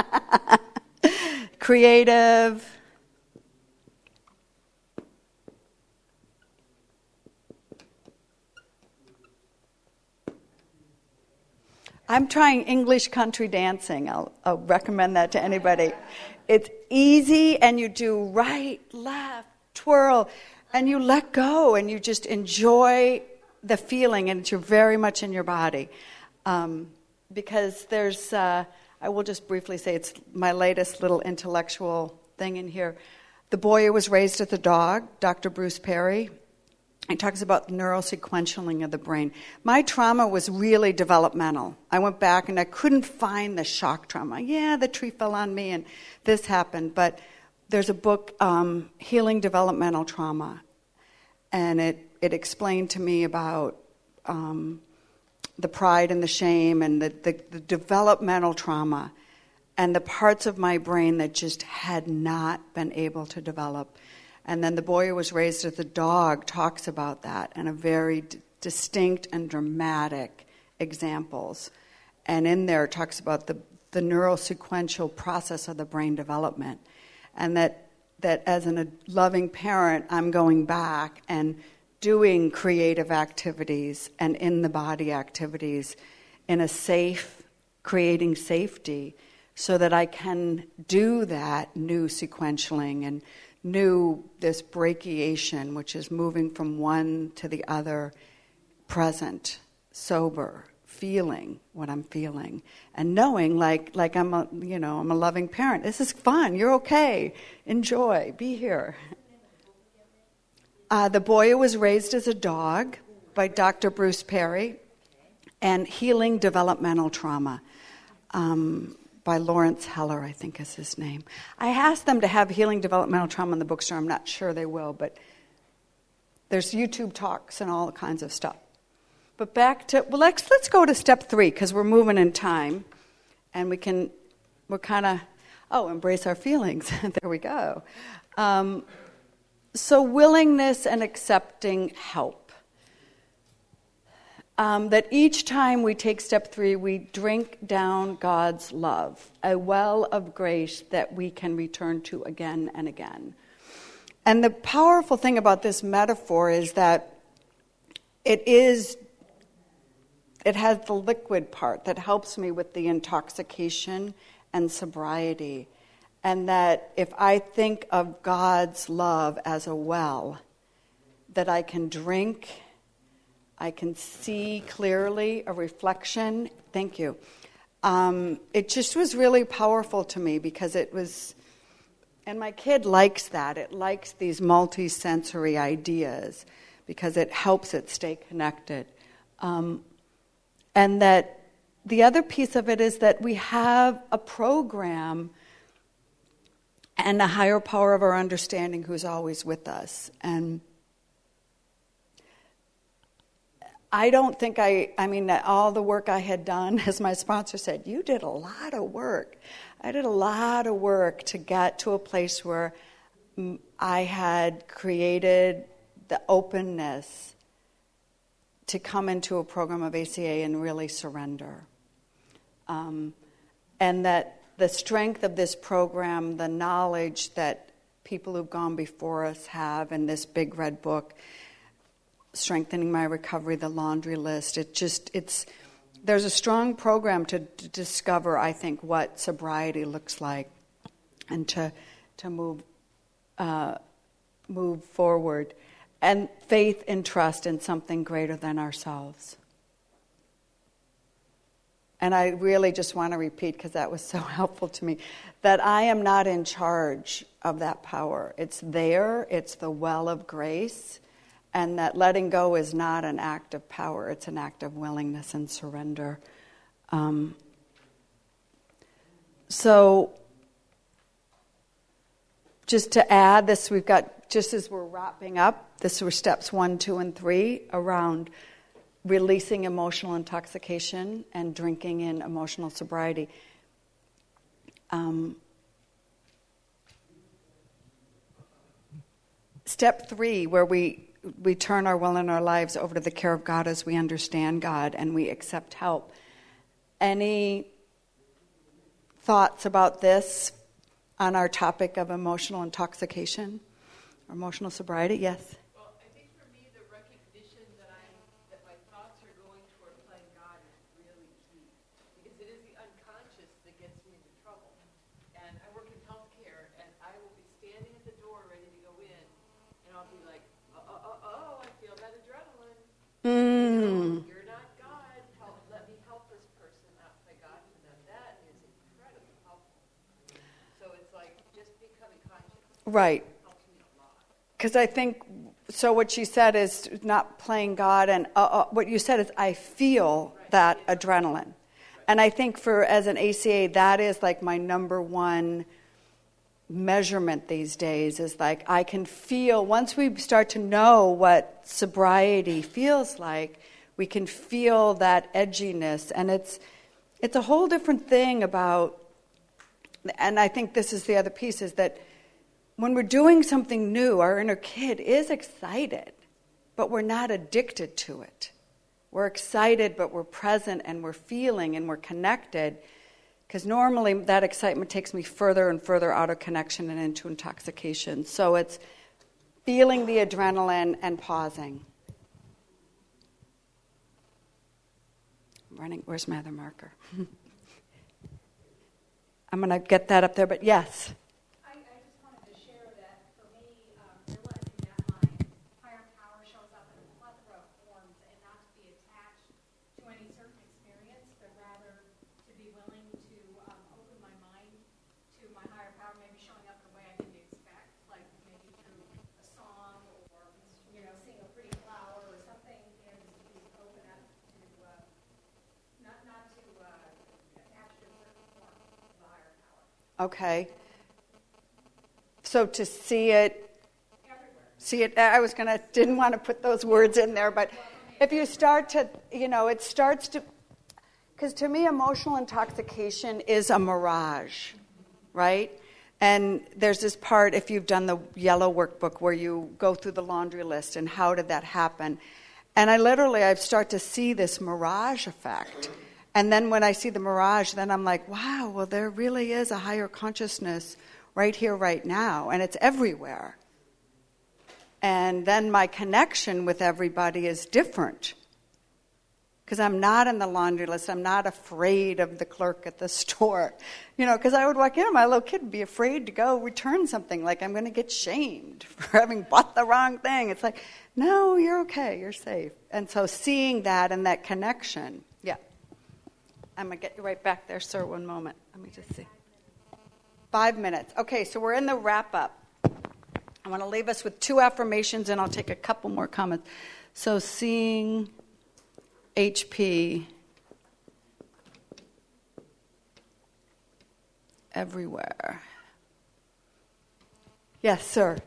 Creative. I'm trying English country dancing. I'll, I'll recommend that to anybody. It's easy, and you do right, left, twirl, and you let go, and you just enjoy the feeling, and you're very much in your body. Um, because there's, uh, I will just briefly say, it's my latest little intellectual thing in here. The boy who was raised as a dog, Doctor Bruce Perry, he talks about neurosequentialing of the brain. My trauma was really developmental. I went back and I couldn't find the shock trauma. Yeah, the tree fell on me and this happened. But there's a book, um, Healing Developmental Trauma. And it, it explained to me about um, the pride and the shame and the, the, the developmental trauma and the parts of my brain that just had not been able to develop. And then the boy who was raised as a dog talks about that in a very d- distinct and dramatic examples. And in there it talks about the, the neurosequential process of the brain development. And that, that as an, a loving parent, I'm going back and doing creative activities and in-the-body activities in a safe, creating safety so that I can do that new sequentialing and new this brachiation, which is moving from one to the other, present, sober, feeling what I'm feeling, and knowing like like I'm a you know I'm a loving parent. This is fun. You're okay. Enjoy. Be here. Uh, the boy who was raised as a dog by Doctor Bruce Perry, and Healing Developmental Trauma um, by Lawrence Heller, I think is his name. I asked them to have Healing Developmental Trauma in the bookstore. I'm not sure they will, but there's YouTube talks and all kinds of stuff. But back to, well, let's, let's go to step three, because we're moving in time, and we can, we're kind of, oh, embrace our feelings. There we go. Um, so willingness and accepting help. Um, that each time we take step three, we drink down God's love, a well of grace that we can return to again and again. And the powerful thing about this metaphor is that it is, it has the liquid part that helps me with the intoxication and sobriety. And that if I think of God's love as a well, that I can drink, I can see clearly a reflection. Thank you. Um, it just was really powerful to me because it was, and my kid likes that. It likes these multi-sensory ideas because it helps it stay connected. Um, and that the other piece of it is that we have a program and a higher power of our understanding who's always with us. And I don't think I, I mean, all the work I had done, as my sponsor said, you did a lot of work. I did a lot of work to get to a place where I had created the openness to come into a program of A C A and really surrender. Um, and that the strength of this program, the knowledge that people who've gone before us have in this big red book, Strengthening My Recovery, the laundry list, it just, it's, there's a strong program to, to discover, I think, what sobriety looks like and to to move uh, move forward. And faith and trust in something greater than ourselves. And I really just want to repeat, because that was so helpful to me, that I am not in charge of that power. It's there, it's the well of grace, and that letting go is not an act of power, it's an act of willingness and surrender. Um, so, just to add this, we've got, just as we're wrapping up, this were steps one, two, and three around releasing emotional intoxication and drinking in emotional sobriety. Um, step three, where we we turn our will and our lives over to the care of God as we understand God and we accept help. Any thoughts about this on our topic of emotional intoxication or emotional sobriety? Yes? Well, I think for me, the recognition that I'm that my thoughts are going toward playing God is really key, because it is the unconscious that gets me into trouble. And I work in healthcare, and I will be standing at the door ready to go in, and I'll be like, oh, oh, oh, oh I feel that adrenaline. Mm. You're not God. Help, let me help this person not play God for them. That is incredibly helpful. So it's like just becoming conscious. Right. Because I think, so what she said is not playing God, and uh, uh, what you said is I feel that adrenaline. And I think for, as an A C A, that is like my number one measurement these days, is like I can feel, once we start to know what sobriety feels like, we can feel that edginess. And it's it's a whole different thing about, and I think this is the other piece, is that when we're doing something new, our inner kid is excited, but we're not addicted to it. We're excited, but we're present, and we're feeling, and we're connected, because normally that excitement takes me further and further out of connection and into intoxication. So it's feeling the adrenaline and pausing. I'm running. Where's my other marker? I'm going to get that up there, but yes. I, I just wanted to share that for me, um, realizing that my higher power shows up in a plethora of forms and not to be attached to any certain experience, but rather to be willing to um, open my mind to my higher power, maybe showing up the way I didn't expect, like maybe through a song or, you know, seeing a pretty flower or something, and to be open up to, uh, not, not to uh, attach to a certain form of the higher power. Okay. So to see it, see it, I was going to, didn't want to put those words in there, but if you start to, you know, it starts to, because to me, emotional intoxication is a mirage, right? And there's this part, if you've done the yellow workbook, where you go through the laundry list and how did that happen. And I literally, I start to see this mirage effect. And then when I see the mirage, then I'm like, wow, well, there really is a higher consciousness right here, right now, and it's everywhere. And then my connection with everybody is different. Because I'm not in the laundry list. I'm not afraid of the clerk at the store. You know, because I would walk in and my little kid would be afraid to go return something, like I'm going to get shamed for having bought the wrong thing. It's like, no, you're okay, you're safe. And so seeing that and that connection, yeah. I'm going to get you right back there, sir, one moment. Let me just see. Five minutes. Okay, so we're in the wrap-up. I want to leave us with two affirmations, and I'll take a couple more comments. So seeing H P everywhere. Yes, sir.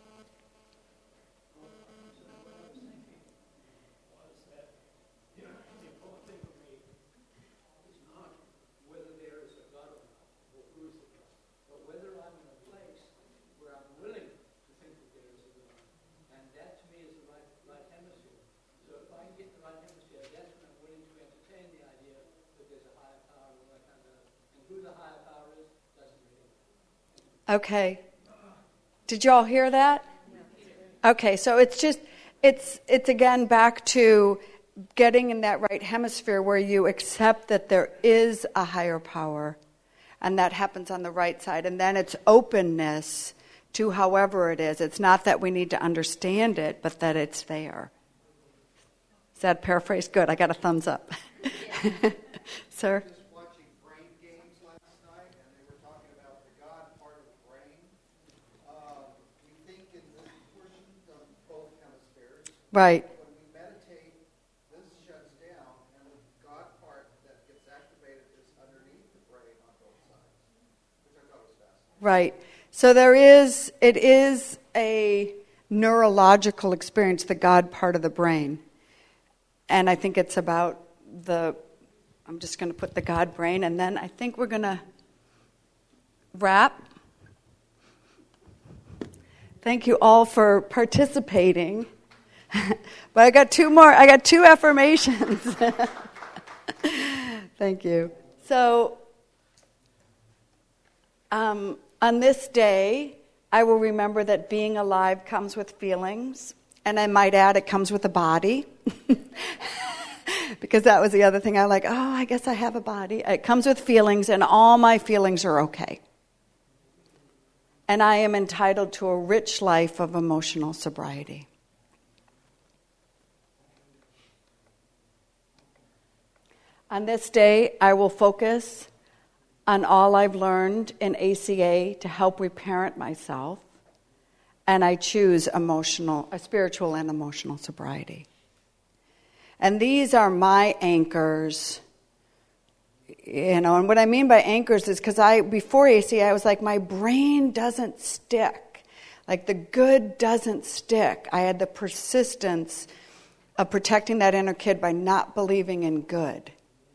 Okay. Did you all hear that? Okay, so it's just, it's it's again back to getting in that right hemisphere where you accept that there is a higher power, and that happens on the right side. And then it's openness to however it is. It's not that we need to understand it, but that it's there. Is that paraphrased? Good, I got a thumbs up. Sir? Right. When we meditate, this shuts down, and the God part that gets activated is underneath the brain on both sides, which I thought was fascinating. Right. So there is, it is a neurological experience, the God part of the brain. And I think it's about the, I'm just going to put the God brain, and then I think we're going to wrap. Thank you all for participating. But I got two more. I got two affirmations. Thank you. So, um, on this day, I will remember that being alive comes with feelings. And I might add, it comes with a body. Because that was the other thing. I like, oh, I guess I have a body. It comes with feelings, and all my feelings are okay. And I am entitled to a rich life of emotional sobriety. On this day, I will focus on all I've learned in A C A to help reparent myself, and I choose emotional, a spiritual and emotional sobriety. And these are my anchors, you know. And what I mean by anchors is because I, before A C A, I was like, my brain doesn't stick, like the good doesn't stick. I had the persistence of protecting that inner kid by not believing in good.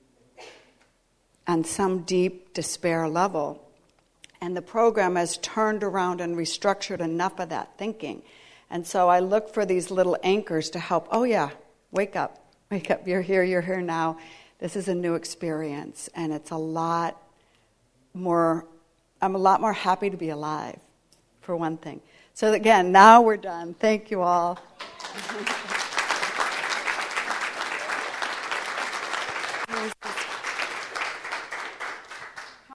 On some deep despair level. And the program has turned around and restructured enough of that thinking. And so I look for these little anchors to help. Oh yeah, wake up, wake up, you're here, you're here now. This is a new experience, and it's a lot more, I'm a lot more happy to be alive, for one thing. So again, now we're done. Thank you all.